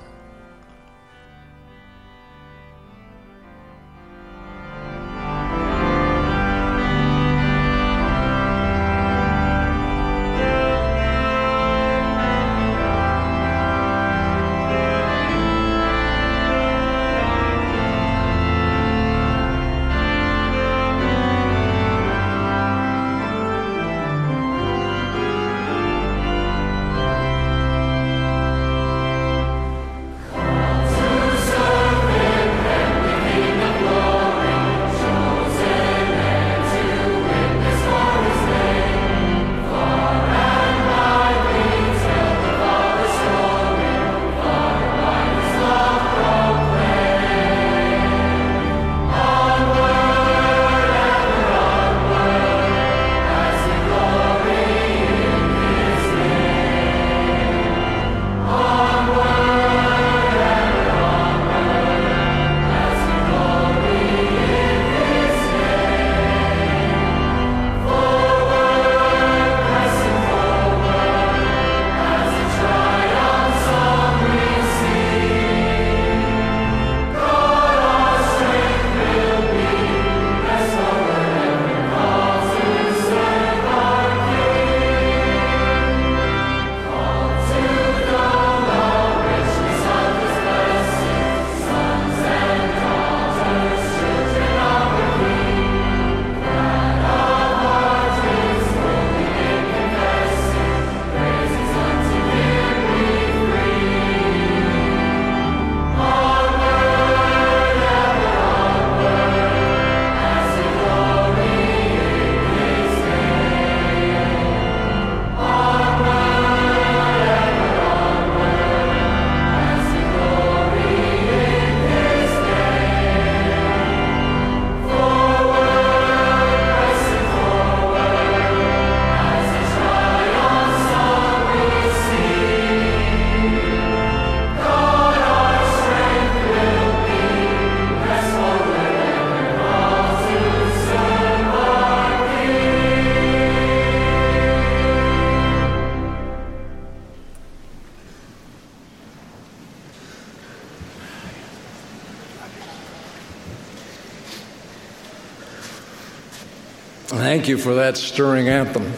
Thank you for that stirring anthem.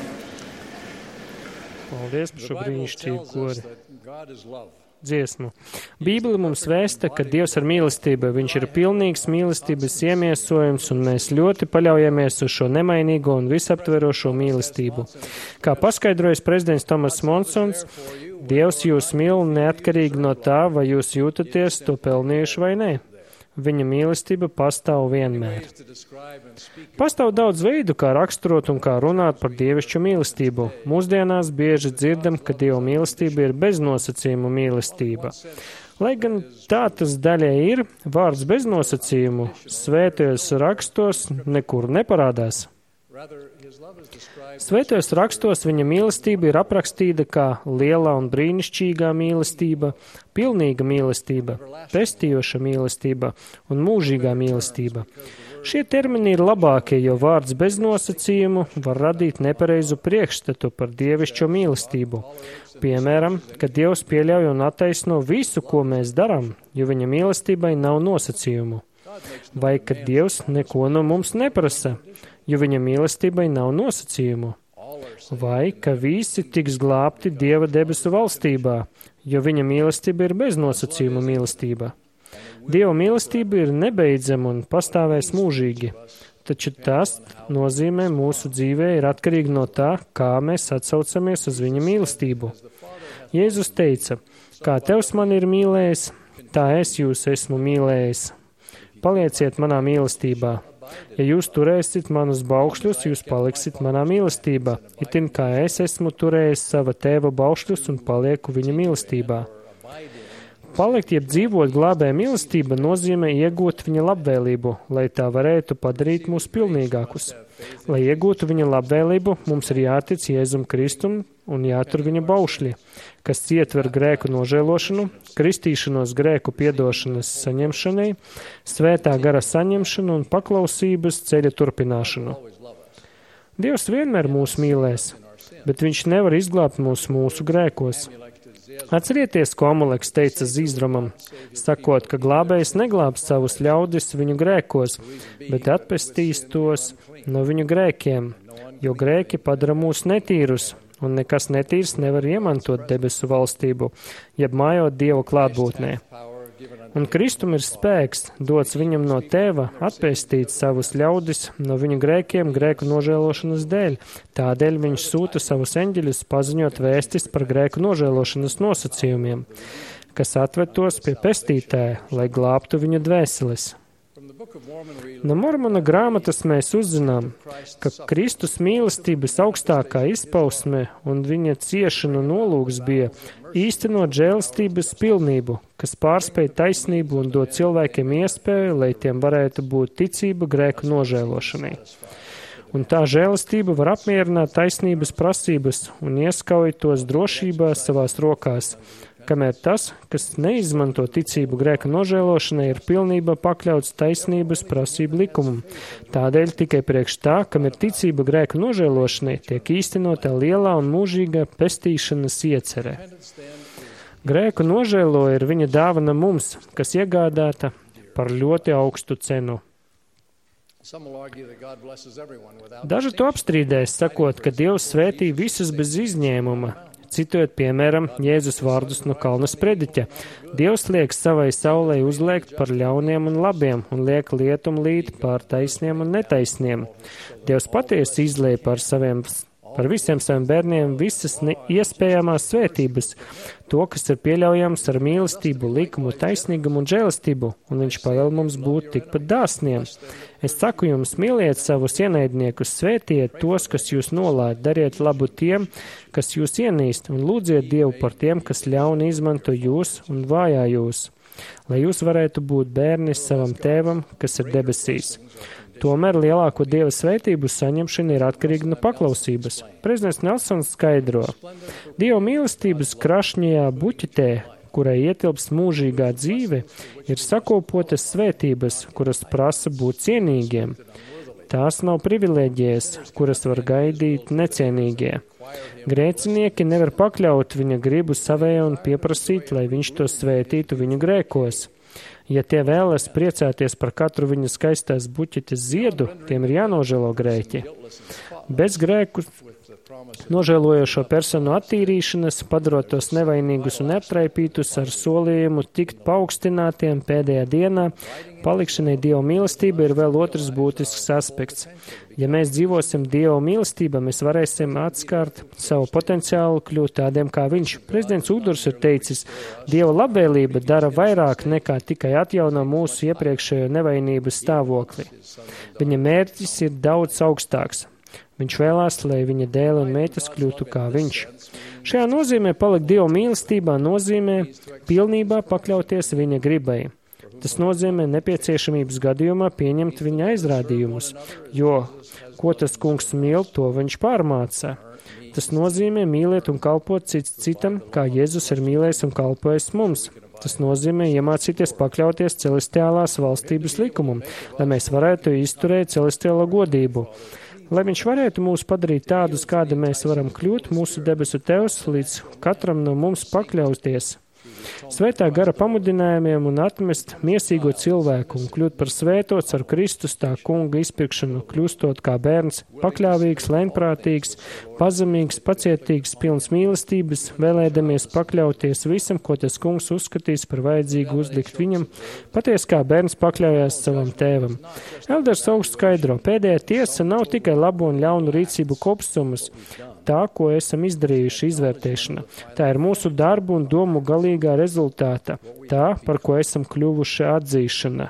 Paldies par šo brīnišķīgu kori dziesmu. Bībele mums vēsta, ka Dievs ir mīlestība, viņš ir pilnīgs mīlestības iemiesojums, un mēs ļoti paļaujamies uz šo nemainīgo un visaptverošo mīlestību. Kā paskaidrojas prezidents Tomas Monsons, Dievs jūs mīl neatkarīgi no tā, vai jūs jūtaties to pelnījuši vai nē. Viņa mīlestība pastāv vienmēr. Pastāv daudz veidu, kā raksturot un kā runāt par dievišķu mīlestību. Mūsdienās bieži dzirdam, ka Dieva mīlestība ir beznosacījumu mīlestība. Lai gan tā tas daļai ir, vārds beznosacījumu svētajos rakstos nekur neparādās. Svētajos rakstos viņa mīlestība ir aprakstīta kā lielā un brīnišķīgā mīlestība, pilnīga mīlestība, pestījoša mīlestība un mūžīgā mīlestība. Šie termini ir labākie, jo vārds bez nosacījumu var radīt nepareizu priekšstatu par dievišķo mīlestību. Piemēram, ka Dievs pieļauj un attaisno visu, ko mēs darām, jo viņa mīlestībai nav nosacījumu. Vai ka Dievs neko no mums neprasa, jo viņa mīlestībai nav nosacījumu. Vai ka visi tiks glābti Dieva debesu valstībā, jo viņa mīlestība ir bez nosacījuma mīlestība. Dieva mīlestība ir nebeidzama un pastāvēs mūžīgi, taču tas nozīmē mūsu dzīvē ir atkarīgi no tā, kā mēs atsaucamies uz viņa mīlestību. Jēzus teica, kā Tevs man ir mīlējis, tā es jūs esmu mīlējis. Palieciet manā mīlestībā. Ja jūs turēsiet manus baukšļus, jūs paliksit manā mīlestībā, itin kā es esmu turējis sava tēva baukšļus un palieku viņa mīlestībā. Palikt, jeb dzīvot glābēja mīlestība nozīmē iegūt viņa labvēlību, lai tā varētu padarīt mūs pilnīgākus. Lai iegūtu viņa labvēlību, mums ir jātic Jēzum Kristum un jātur viņa baušļi, kas ietver grēku nožēlošanu, kristīšanos grēku piedošanas saņemšanai, svētā gara saņemšanu un paklausības ceļa turpināšanu. Dievs vienmēr mūs mīlēs, bet viņš nevar izglābt mūs mūsu grēkos. Atcerieties, ko Amuleks teica Zīzdramam, sakot, ka glābējs neglābs savus ļaudis viņu grēkos, bet atpestīs tos no viņu grēkiem, jo grēki padara mūs netīrus, un nekas netīrs nevar iemantot debesu valstību, jeb mājot Dieva klātbūtnē. Un Kristum ir spēks, dots viņam no tēva, atpestīt savus ļaudis no viņu grēkiem grēku nožēlošanas dēļ. Tādēļ viņš sūta savus eņģeļus paziņot vēstis par grēku nožēlošanas nosacījumiem, kas atved tos pie pestītāja, lai glābtu viņu dvēseles. No Mormona grāmatas mēs uzzinām, ka Kristus mīlestības augstākā izpausme un viņa ciešanu nolūks bija īstenot žēlastības pilnību, kas pārspēj taisnību un dod cilvēkiem iespēju, lai tiem varētu būt ticība grēku nožēlošanai. Un tā žēlastība var apmierināt taisnības prasības un ieskauj tos drošībā savās rokās, kamēr tas, kas neizmanto ticību grēka nožēlošanai, ir pilnībā pakļauts taisnības prasību likumam. Tādēļ tikai priekš tā, kam ir ticība grēka nožēlošanai, tiek īstenota lielā un mūžīga pestīšanas iecerē. Grēku nožēlo ir viņa dāvana mums, kas iegādāta par ļoti augstu cenu. Daži to apstrīdēs, sakot, ka Dievs svētī visus bez izņēmuma. Citojot, piemēram, Jēzus vārdus no kalna sprediķa. Dievs liek savai saulei uzliekt par ļauniem un labiem un liek lietum līt par taisniem un netaisniem. Dievs patiesi izlēja par saviem, par visiem saviem bērniem visas iespējamās svētības, to, kas ir pieļaujams ar mīlestību, likumu, taisnīgumu un žēlastību, un viņš pavēl mums būt tikpat dāsniem. Es saku jums, mīliet savus ienaidniekus, svētiet tos, kas jūs nolaiž, dariet labu tiem, kas jūs ienīst, un lūdziet Dievu par tiem, kas ļauni izmanto jūs un vājā jūs, lai jūs varētu būt bērni savam tēvam, kas ir debesīs. Tomēr lielāko Dieva svētību saņemšana ir atkarīga no paklausības. Prezidents Nelsons skaidro, Dieva mīlestības krašņajā buķetē, kurai ietilpst mūžīgā dzīve, ir sakopotas svētības, kuras prasa būt cienīgiem. Tās nav privilēģijas, kuras var gaidīt necienīgie. Grēcinieki nevar pakļaut viņa gribu savējā un pieprasīt, lai viņš to svētītu viņu grēkos. Ja tie vēlas priecāties par katru viņa skaistās buķetes ziedu, tiem ir jānožēlo grēķi. Bez grēku nožēlojošo personu attīrīšanas, padarot tos nevainīgus un neaptraipītus ar solījumu tikt paaugstinātiem pēdējā dienā, palikšanai Dieva mīlestība ir vēl otrs būtisks aspekts. Ja mēs dzīvosim Dieva mīlestībā, mēs varēsim atskārt savu potenciālu kļūt tādiem kā viņš. Prezidents Udurs ir teicis, Dieva labvēlība dara vairāk nekā tikai atjauno mūsu iepriekšējo nevainības stāvokli. Viņa mērķis ir daudz augstāks. Viņš vēlās, lai viņa dēli un meitas kļūtu kā viņš. Šajā nozīmē palikt Dieva mīlestībā nozīmē pilnībā pakļauties viņa gribai. Tas nozīmē nepieciešamības gadījumā pieņemt viņa aizrādījumus, jo, ko tas kungs mīl, to viņš pārmāca. Tas nozīmē mīlēt un kalpot cits citam, kā Jēzus ir mīlējis un kalpojis mums. Tas nozīmē iemācīties pakļauties celestiālās valstības likumam, lai mēs varētu izturēt celestiālo godību. Lai viņš varētu mūs padarīt tādus, kādi mēs varam kļūt, mūsu debesu Tēvs līdz katram no mums pakļauties svētā gara pamudinājumiem un atmest miesīgo cilvēku un kļūt par svētots ar Kristus tā kunga izpirkšanu, kļūstot kā bērns, pakļāvīgs, lēnprātīgs, pazemīgs, pacietīgs, pilns mīlestības, vēlēdamies pakļauties visam, ko tas kungs uzskatīs par vajadzīgu uzlikt viņam, paties kā bērns pakļaujās savam tēvam. Elders augsts skaidro, pēdējā tiesa nav tikai labo un ļaunu rīcību kopsums, tā, ko esam izdarījuši izvērtēšana. Tā ir mūsu darbu un domu galīgā rezultāta, tā, par ko esam kļuvuši atzīšana.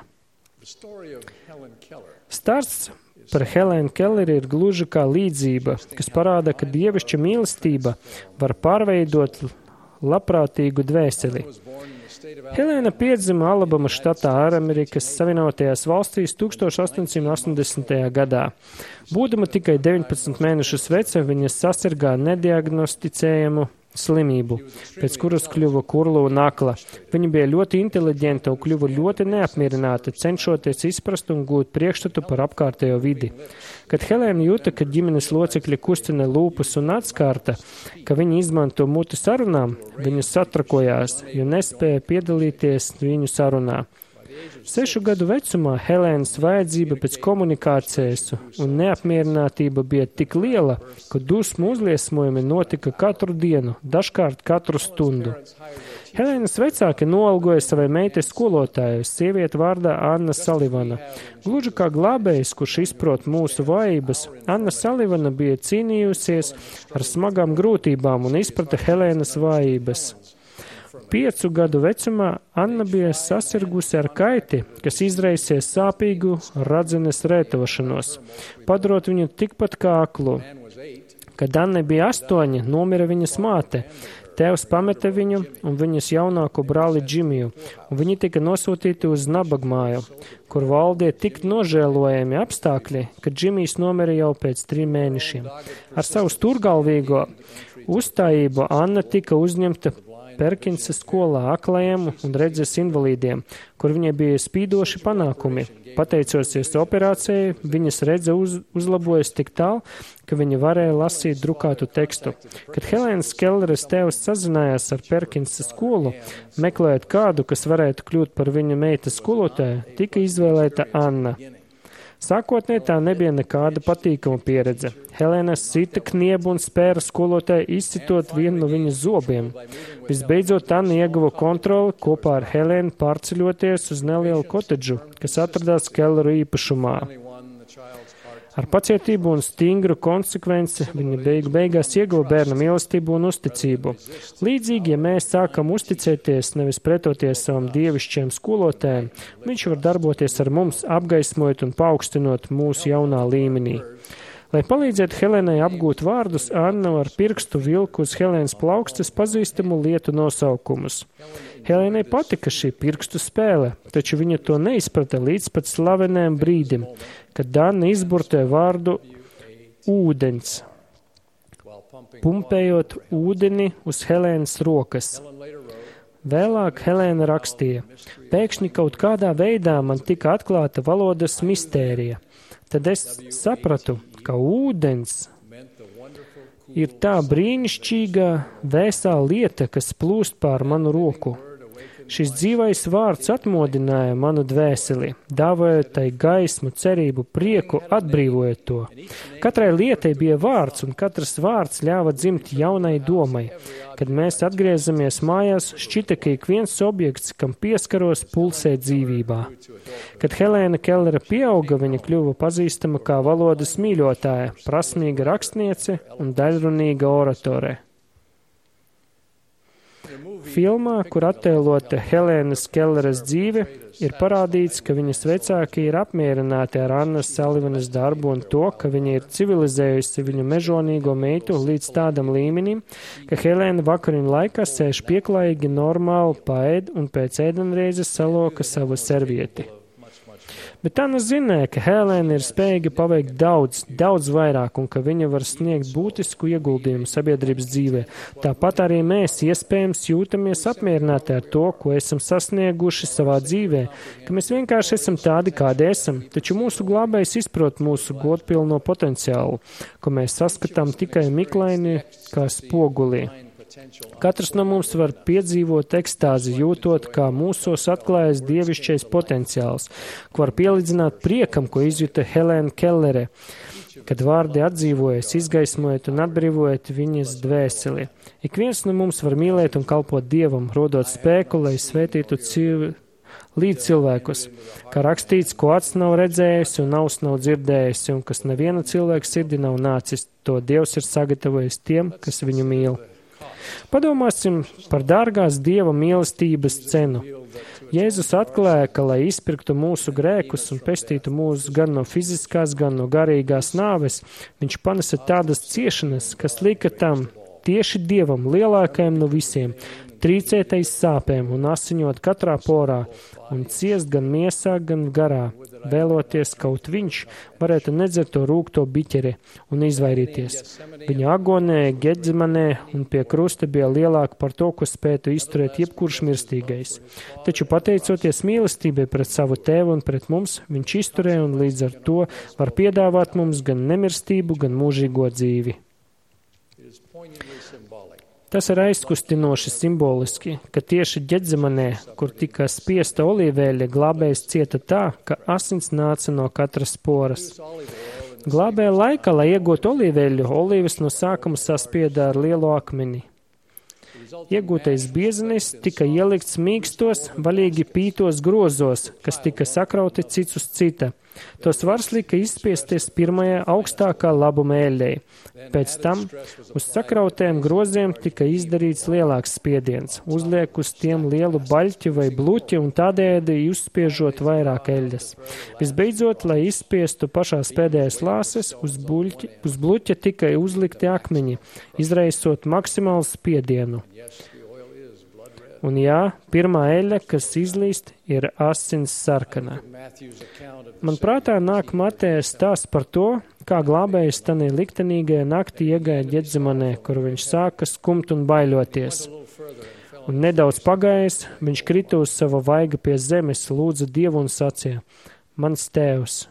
Stāsts par Helēnu Kelleri ir gluži kā līdzība, kas parāda, ka dievišķa mīlestība var pārveidot labprātīgu dvēseli. Helēna piedzima Alabamas štatā Amerikas Savienotajās valstīs tūkstoš astoņsimt astoņdesmitajā gadā. Būdama tikai deviņpadsmit mēnešus veca, viņa sasargā nediagnosticējumu slimību, pēc kuras kļuva kurla un akla. Viņa bija ļoti inteliģenta un kļuva ļoti neapmierināta, cenšoties izprast un gūt priekšstatu par apkārtējo vidi. Kad Helēna jūta, ka ģimenes locekļi kustina lūpas un atskārta, ka viņi izmanto muti sarunām, viņa satrakojās, jo nespēja piedalīties viņu sarunā. Sešu gadu vecumā Helēnas vajadzība pēc komunikācijas un neapmierinātība bija tik liela, ka dusmu uzliesmojumi notika katru dienu, dažkārt katru stundu. Helēnas vecāki noalgoja savai meitai skolotāju, sievieti vārdā Anna Salivana. Gluži kā glābējs, kurš izprot mūsu vājības, Anna Salivana bija cīnījusies ar smagām grūtībām un izprata Helēnas vājības. Piecu gadu vecumā Anna bija sasirgusi ar kaiti, kas izraisīja sāpīgu radzenes rētošanos, padarot viņu tikpat kā aklu. Kad Annai bija astoņi, nomira viņas māte. Tēvs pameta viņu un viņas jaunāko brāli Džimiju, un viņi tika nosūtīti uz nabagmāju, kur valdīja tik nožēlojami apstākļi, ka Džimijs nomira jau pēc trim mēnešiem. Ar savu sturgalvīgo uzstājību Anna tika uzņemta Perkinsa skolā aklajiem un redzes invalīdiem, kur viņai bija spīdoši panākumi. Pateicoties operācijai, viņas redze uz, uzlabojas tik tālu, ka viņa varēja lasīt drukātu tekstu. Kad Helēnas Kelleres tēvs sazinājās ar Perkinsa skolu, meklējot kādu, kas varētu kļūt par viņa meitas skolotāju, tika izvēlēta Anna. Sākotnēji tā nebija nekāda patīkama pieredze. Helēna sita kniebu un spēra skolotāju izsitot vienu no viņas zobiem. Visbeidzot, Anna ieguva kontroli kopā ar Helēnu pārceļoties uz nelielu kotedžu, kas atradās Kelleru īpašumā. Ar pacietību un stingru konsekvenci viņa beigu beigās ieguva bērna mīlestību un uzticību. Līdzīgi, ja mēs sākam uzticēties, nevis pretoties savam dievišķiem skolotājiem, viņš var darboties ar mums, apgaismojot un paaugstinot mūsu jaunā līmenī. Lai palīdzētu Helēnai apgūt vārdus, Anna ar pirkstu vilku uz Helēnas plaukstes pazīstamu lietu nosaukumus. Helēnai patika šī pirkstu spēle, taču viņa to neizprata līdz pat slavenajam brīdim, kad Anna izburtē vārdu ūdens, pumpējot ūdeni uz Helēnas rokas. Vēlāk Helēna rakstīja: pēkšņi kaut kādā veidā man tika atklāta valodas mistērija. Tad es sapratu, ka ūdens ir tā brīnišķīga vēsā lieta, kas plūst pār manu roku. Šis dzīvais vārds atmodināja manu dvēseli, dāvājot tai gaismu, cerību, prieku, atbrīvojot to. Katrai lietai bija vārds, un katrs vārds ļāva dzimt jaunai domai. Kad mēs atgriezamies mājās, šķita, ka ik viens objekts, kam pieskaros, pulsē dzīvībā. Kad Helēna Kellere pieauga, viņa kļuva pazīstama kā valodas mīļotāja, prasmīga rakstniece un daļrunīga oratore. Filmā, kur attēlota Helēnas Kelleres dzīve, ir parādīts, ka viņas vecāki ir apmierināti ar Annas Salivanas darbu un to, ka viņa ir civilizējusi viņu mežonīgo meitu līdz tādam līmenim, ka Helēna vakariņu laikā sēž pieklājīgi normāli paēd un pēc ēdienreizes saloka savu servieti. Bet Anna zināja, ka Helēna ir spējīga paveikt daudz, daudz vairāk un ka viņa var sniegt būtisku ieguldījumu sabiedrības dzīvē. Tāpat arī mēs iespējams jūtamies apmierināti ar to, ko esam sasnieguši savā dzīvē, ka mēs vienkārši esam tādi, kādi esam, taču mūsu glābējs izprot mūsu godpilno potenciālu, ko mēs saskatām tikai miklaini kā spogulī. Katrs no mums var piedzīvot ekstāzi, jūtot, kā mūsos atklājas dievišķais potenciāls, ko var pielīdzināt priekam, ko izjuta Helēna Kellere, kad vārdi atdzīvojas, izgaismojot un atbrīvojot viņas dvēseli. Ik viens no mums var mīlēt un kalpot Dievam, rodot spēku, lai svētītu cilvēku. Līdz cilvēkus, kā rakstīts, ko acs nav redzējusi un auss nav dzirdējusi, un kas neviena cilvēka sirdī nav nācis, to Dievs ir sagatavojis tiem, kas viņu mīl. Padomāsim par dārgās Dieva mīlestības cenu. Jēzus atklāja, ka, lai izpirktu mūsu grēkus un pestītu mūs gan no fiziskās, gan no garīgās nāves, viņš panesa tādas ciešanas, kas lika tam tieši Dievam, lielākajam no visiem, trīcētais sāpēm un asiņot katrā porā, un ciest gan miesā, gan garā, vēloties kaut viņš varētu nedzert to rūgto biķeri un izvairīties. Viņa agonēja Gedzemanē un pie krusta bija lielāka par to, ko spētu izturēt jebkurš mirstīgais. Taču pateicoties mīlestībai pret savu tēvu un pret mums, viņš izturēja un līdz ar to var piedāvāt mums gan nemirstību, gan mūžīgo dzīvi. Tas ir aizkustinoši simboliski, ka tieši Gedzemanē, kur tika spiesta olīveļa, glābējs cieta tā, ka asins nāca no katras poras. Glābēja laikā, lai iegūtu olīveļu, olīvas no sākuma saspieda ar lielu akmeni. Iegūtais biezenis tika ielikts mīkstos, vaļīgi pītos grozos, kas tika sakrauti cits uz cita. Tos svars lika izspiesties pirmajā augstākā labuma eļļai. Pēc tam uz sakrautajiem groziem tika izdarīts lielāks spiediens, uzliek uz tiem lielu baļķi vai bluķi un tādējādi uzspiežot vairāk eļļas. Visbeidzot, lai izspiestu pašās pēdējās lāses, uz, buļķi, uz bluķa tika uzlikti akmeņi, izraisot maksimālu spiedienu. Un jā, pirmā eļļa, kas izlīst, ir asins sarkana. Man prātā nāk Mateja stāsts par to, kā glābējs tanī liktenīgajā naktī iegāja Gedzemanē, kur viņš sāka skumt un baiļoties. Un nedaudz pagājis, viņš krita uz sava vaiga pie zemes, lūdza Dievu un sacīja: Mans tēvs,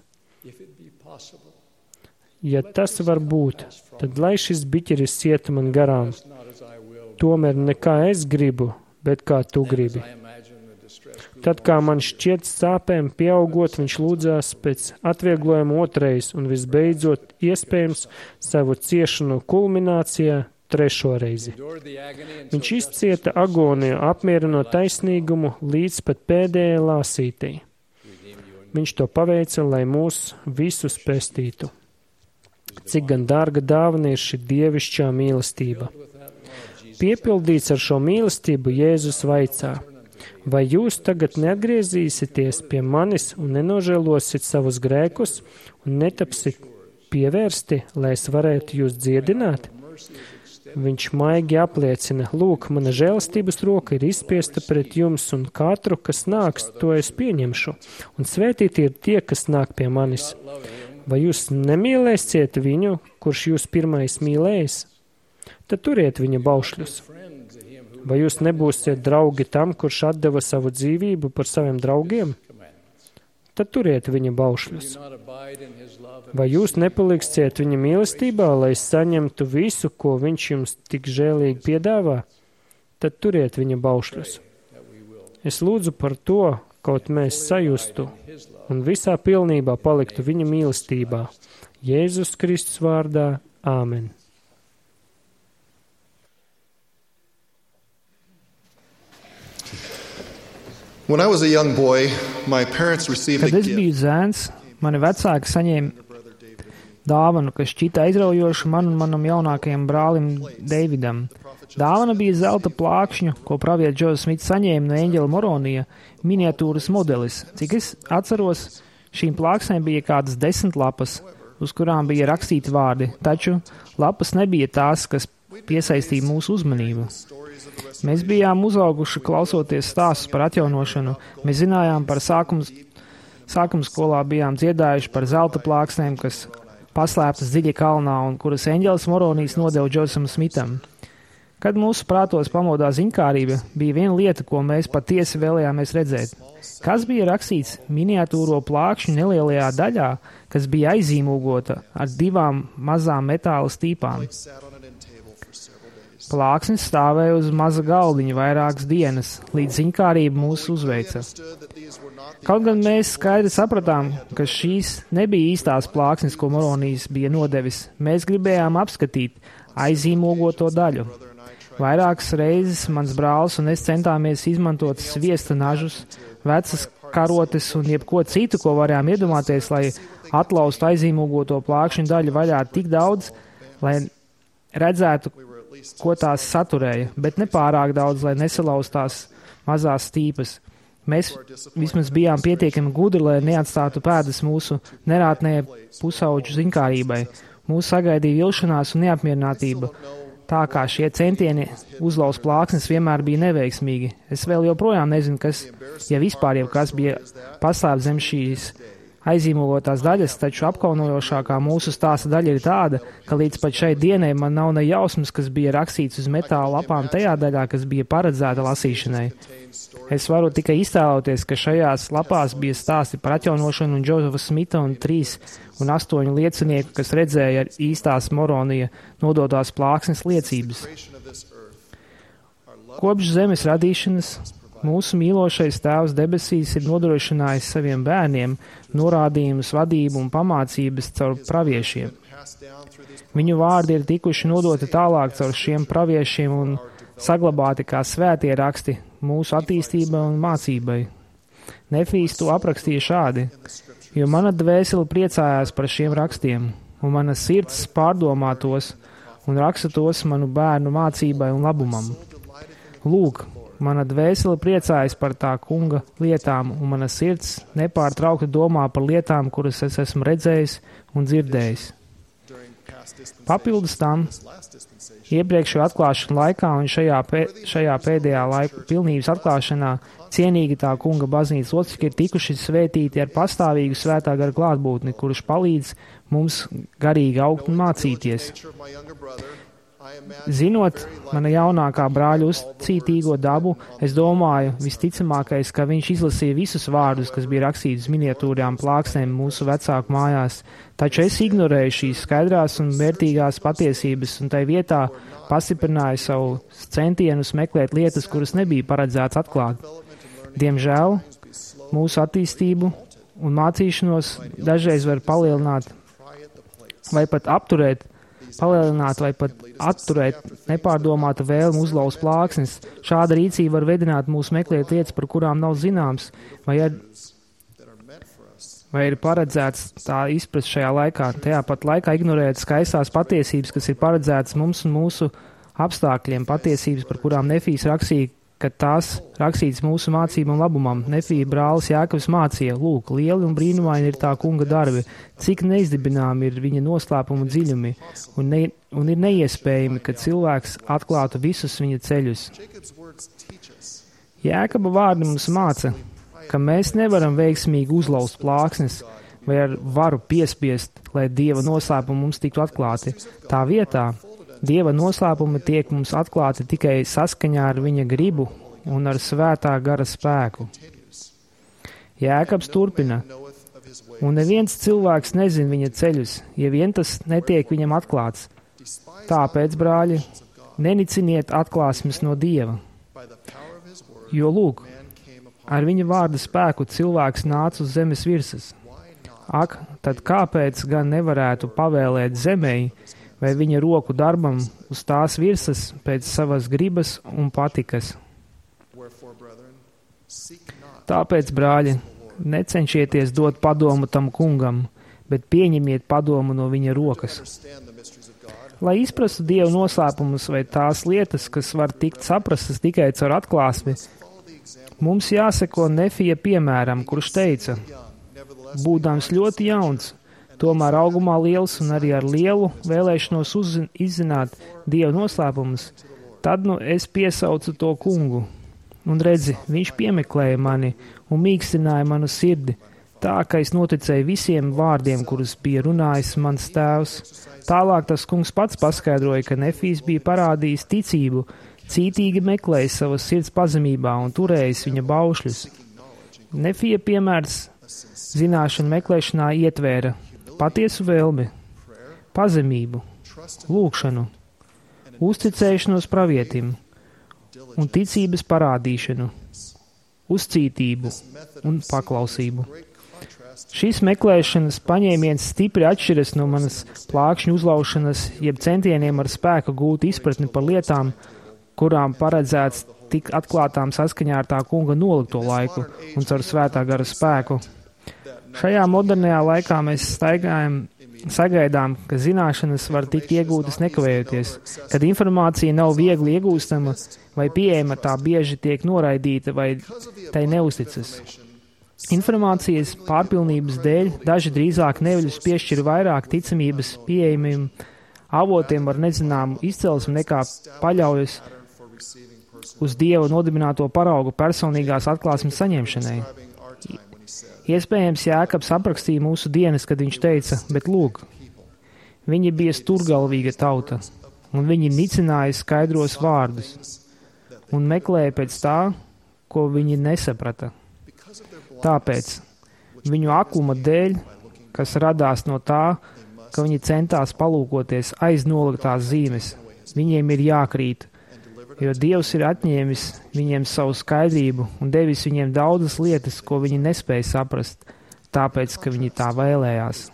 ja tas var būt, tad lai šis biķeris iet man garām. Tomēr ne kā es gribu, bet kā tu gribi. Tad, kā man šķiet sāpēm pieaugot, viņš lūdzās pēc atvieglojuma otrais un visbeidzot iespējams savu ciešanu kulminācijā trešo reizi. Viņš izcieta agoniju, apmierinot taisnīgumu līdz pat pēdējai lāsītei. Viņš to paveica, lai mūs visus pestītu. Cik gan dārga dāvana ir šī dievišķā mīlestība. Piepildīts ar šo mīlestību, Jēzus vaicā: vai jūs tagad neatgriezīsieties pie manis un nenožēlosiet savus grēkus un netapsit pievērsti, lai es varētu jūs dziedināt? Viņš maigi apliecina: lūk, mana žēlastības roka ir izspiesta pret jums, un katru, kas nāks, to es pieņemšu, un svētīti ir tie, kas nāk pie manis. Vai jūs nemīlēsiet viņu, kurš jūs pirmais mīlējis? Tad turiet viņa baušļus. Vai jūs nebūsiet draugi tam, kurš atdeva savu dzīvību par saviem draugiem? Tad turiet viņa baušļus. Vai jūs nepaliksiet viņa mīlestībā, lai saņemtu visu, ko viņš jums tik žēlīgi piedāvā? Tad turiet viņa baušļus. Es lūdzu par to, kaut mēs sajustu un visā pilnībā paliktu viņa mīlestībā. Jēzus Kristus vārdā. Āmen. When I was a young boy, my parents received a Kad es gift. biju zēns, mani vecāki saņēma dāvanu, kas šķita aizraujoša man un manam jaunākajam brālim Deividam. Dāvana bija zelta plākšņu, ko pravietis Džozefs Smits saņēma no eņģeļa Moronija, miniatūras modelis. Cik es atceros, šīm plāksnēm bija kādas desmit lapas, uz kurām bija rakstīti vārdi, taču lapas nebija tās, kas piesaistīja mūsu uzmanību. Mēs bijām uzauguši klausoties stāstus par atjaunošanu. Mēs zinājām par sākums, sākuma skolā bijām dziedājuši par zelta plāksnēm, kas paslēptas dziļi kalnā un kuras eņģelis Moronijs nodeva Džozefam Smitam. Kad mūsu prātos pamodā ziņkārība, bija viena lieta, ko mēs patiesi vēlējāmies redzēt. Kas bija rakstīts miniatūro plākšņu nelielajā daļā, kas bija aizīmūgota ar divām mazām metāla stīpām. Plāksnis stāvēja uz maza galdiņa vairākas dienas, līdz ziņkārība mūs uzveica. Kaut gan mēs skaidri sapratām, ka šīs nebija īstās plāksnes, ko Moronijs bija nodevis, mēs gribējām apskatīt aizīmogoto daļu. Vairākas reizes mans brālis un es centāmies izmantot sviesta nažus, vecas karotes un jebko citu, ko varējām iedomāties, lai atlaustu aizīmogoto plākšņu daļu vaļā tik daudz, lai redzētu, ko tās saturēja, bet ne pārāk daudz, lai nesalauztās mazās stīpas. Mēs vismaz bijām pietiekami gudri, lai neatstātu pēdas mūsu nerātnējai pusauģu ziņkārībai. Mūs sagaidīja vilšanās un neapmierinātība. tā kā šie centieni uzlauzt plāksnes vienmēr bija neveiksmīgi. Es vēl joprojām nezinu, kas, ja vispār jau kas bija paslēpts zem šīs aizīmolotās daļas, taču apkaunojošākā mūsu stāsta daļa ir tāda, ka līdz pat šai dienai man nav ne jausmas, kas bija rakstīts uz metāla lapām tajā daļā, kas bija paredzēta lasīšanai. Es varu tikai iztēloties, ka šajās lapās bija stāsti par atjaunošanu un Džozefa Smita un trīs un astoņu liecinieku, kas redzēja īstās Moronija nodotās plāksnes liecības. Kopš zemes radīšanas mūsu mīlošais Tēvs debesīs ir nodrošinājis saviem bērniem norādījumus, vadību un pamācības caur praviešiem. Viņu vārdi ir tikuši nodoti tālāk caur šiem praviešiem un saglabāti kā svētie raksti mūsu attīstībai un mācībai. Nefijs to aprakstīja šādi, jo mana dvēsele priecājās par šiem rakstiem, un mana sirds pārdomā tos un raksta tos manu bērnu mācībai un labumam. Lūk, mana dvēsele priecājas par tā kunga lietām, un mana sirds nepārtraukti domā par lietām, kuras es esmu redzējis un dzirdējis. Papildus tam, iepriekšējo atklāšanu laikā un šajā, pē, šajā pēdējā laika pilnības atklāšanā cienīgi tā kunga baznīcas locekļi ir tikuši svētīti ar pastāvīgu svētā gara klātbūtni, kurš palīdz mums garīgi augt un mācīties. Zinot mana jaunākā brāļa uzcītīgo dabu, es domāju, visticamākais, ka viņš izlasīja visus vārdus, kas bija rakstīti uz miniatūrām plāksnēm mūsu vecāku mājās, taču es ignorēju šīs skaidrās un vērtīgās patiesības un tai vietā pastiprināju savu centienus meklēt lietas, kuras nebija paredzēts atklāt. Diemžēl mūsu attīstību un mācīšanos dažreiz var palielināt vai pat apturēt palielināt vai pat atturēt nepārdomāta vēlme uzlauzt plāksnes. Šāda rīcība var vedināt mūs meklēt lietas, par kurām nav zināms, vai ir, vai ir paredzēts tā izprast šajā laikā. Tajā pat laikā ignorēt skaistās patiesības, kas ir paredzētas mums un mūsu apstākļiem, patiesības, par kurām Nefijs rakstīja, ka tās rakstīts mūsu mācību un labumam. Nefija brālis Jākavs mācīja, lūk, lieli un brīnumaini ir tā kunga darbi, cik neizdibinām ir viņa noslēpumu dziļumi, un, ne, un ir neiespējami, ka cilvēks atklātu visus viņa ceļus. Jākaba vārdi mums māca, ka mēs nevaram veiksmīgi uzlauzt plāksnes vai ar varu piespiest, lai Dieva noslēpumi mums tiktu atklāti. Tā vietā Dieva noslēpumi tiek mums atklāti tikai saskaņā ar viņa gribu un ar svētā gara spēku. Jākabs turpina, un neviens cilvēks nezina viņa ceļus, ja vien tas netiek viņam atklāts. Tāpēc, brāļi, neniciniet atklāsmes no Dieva. Jo, lūk, ar viņa vārda spēku cilvēks nāca uz zemes virsmas. Ak, tad kāpēc gan nevarētu pavēlēt zemei, vai viņa roku darbam uz tās virsmas pēc savas gribas un patikas. Tāpēc, brāļi, necenšieties dot padomu tam kungam, bet pieņemiet padomu no viņa rokas. Lai izprastu Dieva noslēpumus vai tās lietas, kas var tikt saprastas tikai caur atklāsmi, mums jāseko Nefija piemēram, kurš teica, būdams ļoti jauns, tomēr augumā liels un arī ar lielu vēlēšanos uzzin, izzināt Dieva noslēpumus, tad nu es piesaucu to kungu. Un redzi, viņš piemeklēja mani un mīkstināja manu sirdi, tā, ka es noticēju visiem vārdiem, kurus bija runājis mans tēvs. Tālāk tas kungs pats paskaidroja, ka Nefijs bija parādījis ticību, cītīgi meklējis savas sirds pazemībā un turējis viņa baušļus. Nefija piemērs zināšanu meklēšanā ietvēra patiesu vēlmi, pazemību, lūgšanu, uzticēšanos pravietim un ticības parādīšanu, uzcītību un paklausību. Šīs meklēšanas paņēmiens stipri atšķiras no manas plākšņu uzlaušanas, jeb centieniem ar spēku gūt izpratni par lietām, kurām paredzēts tik atklātām saskaņā ar tā kunga nolikto laiku un caur svētā gara spēku. Šajā modernajā laikā mēs staigājam, sagaidām, ka zināšanas var tikt iegūtas nekavējoties. Kad informācija nav viegli iegūstama vai pieejama, tā bieži tiek noraidīta vai tai neusticas. Informācijas pārpilnības dēļ daži drīzāk neviļus piešķir vairāk ticamības pieejamiem avotiem ar nezināmu izcelsmi nekā paļaujas uz Dieva nodibināto paraugu personīgās atklāsmes saņemšanai. Iespējams, Jēkabs aprakstīja mūsu dienas, kad viņš teica, bet lūk, viņi bija sturgalvīga tauta, un viņi nicināja skaidros vārdus, un meklēja pēc tā, ko viņi nesaprata. Tāpēc viņu akluma dēļ, kas radās no tā, ka viņi centās palūkoties aiz noliktās zīmes, viņiem ir jākrīt, jo Dievs ir atņēmis viņiem savu skaidrību un devis viņiem daudzas lietas, ko viņi nespēja saprast, tāpēc, ka viņi tā vēlējās.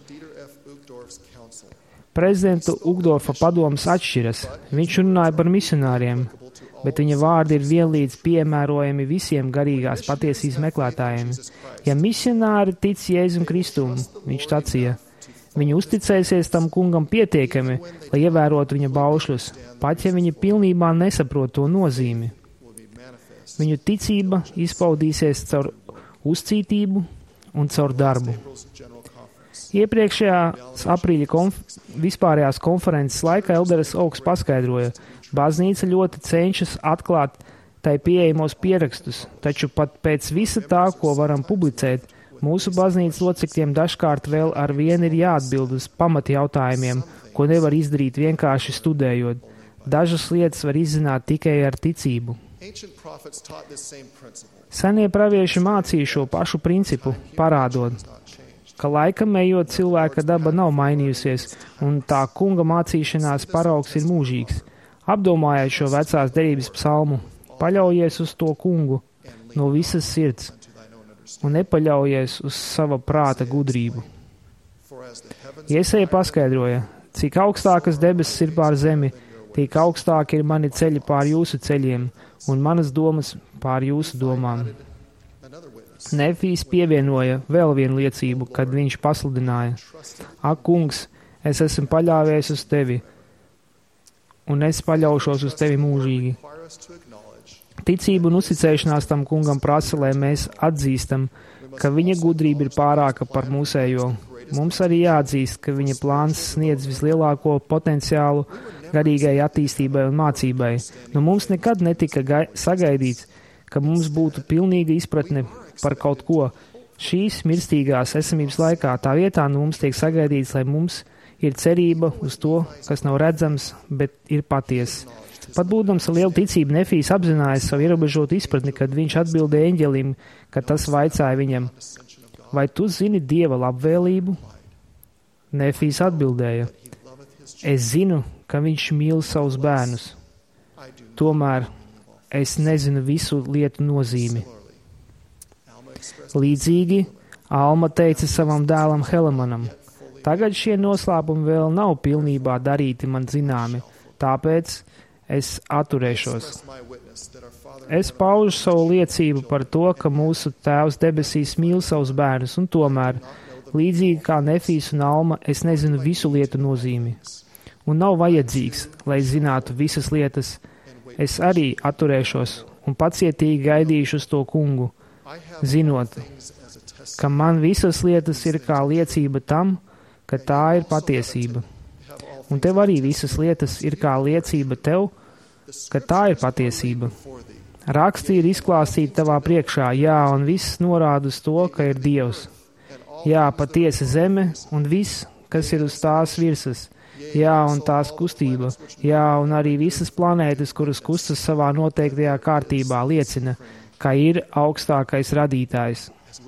Prezidenta Ugdorfa padomas atšķiras. Viņš runāja par misionāriem, bet viņa vārdi ir vienlīdz piemērojami visiem garīgās patiesības meklētājiem. Ja misionāri tic Jēzum Kristum, viņš sacīja, viņi uzticēsies tam kungam pietiekami, lai ievērotu viņa baušļus, pat ja viņi pilnībā nesaprot to nozīmi. Viņu ticība izpaudīsies caur uzcītību un caur darbu. Iepriekšējās aprīļa konf vispārējās konferences laikā elderis Augs paskaidroja, baznīca ļoti cenšas atklāt tai pieejamos pierakstus, taču pat pēc visa tā, ko varam publicēt, mūsu baznīcas locekļiem dažkārt vēl ar vienu ir jāatbild uz pamatjautājumiem, ko nevar izdarīt vienkārši studējot. Dažas lietas var izzināt tikai ar ticību. Senie pravieši mācīja šo pašu principu, parādot, ka laikam ejot cilvēka daba nav mainījusies, un tā kunga mācīšanās paraugs ir mūžīgs. Apdomājiet šo vecās derības psalmu, paļaujies uz to kungu no visas sirds, un nepaļaujies uz sava prāta gudrību. Ieseja paskaidroja, cik augstākas debesis ir pār zemi, tik augstāki ir mani ceļi pār jūsu ceļiem, un manas domas pār jūsu domām. Nefijs pievienoja vēl vienu liecību, kad viņš pasludināja, ak, kungs, es esmu paļāvies uz tevi, un es paļaušos uz tevi mūžīgi. Ticība un uzticēšanās tam kungam prasa, lai mēs atzīstam, ka viņa gudrība ir pārāka par mūsējo. Mums arī jāatzīst, ka viņa plāns sniedz vislielāko potenciālu garīgai attīstībai un mācībai. No mums nekad netika sagaidīts, ka mums būtu pilnīga izpratne par kaut ko. Šīs mirstīgās esamības laikā tā vietā no mums tiek sagaidīts, lai mums ir cerība uz to, kas nav redzams, bet ir patiesa. Pat būdams ar lielu ticību, Nefijs apzinājās savu ierobežotu izpratni, kad viņš atbildēja eņģelim, kad tas vaicāja viņam, vai tu zini Dieva labvēlību? Nefijs atbildēja, es zinu, ka viņš mīl savus bērnus. Tomēr es nezinu visu lietu nozīmi. Līdzīgi Alma teica savam dēlam Helamanam, tagad šie noslēpumi vēl nav pilnībā darīti man zināmi, tāpēc es atturēšos. Es paužu savu liecību par to, ka mūsu Tēvs debesīs mīl savus bērnus, un tomēr, līdzīgi kā Nefijs un Alma, es nezinu visu lietu nozīmi. Un nav vajadzīgs, lai zinātu visas lietas. Es arī atturēšos un pacietīgi gaidīšu uz to kungu, zinot, ka man visas lietas ir kā liecība tam, ka tā ir patiesība. Un tev arī visas lietas ir kā liecība tev, ka tā ir patiesība. Raksti ir izklāstīti tavā priekšā, jā, un viss norāda uz to, ka ir Dievs. Jā, patiesa zeme un viss, kas ir uz tās virsas. Jā, un tās kustība. Jā, un arī visas planētas, kuras kustas savā noteiktajā kārtībā, liecina, ka ir augstākais radītājs.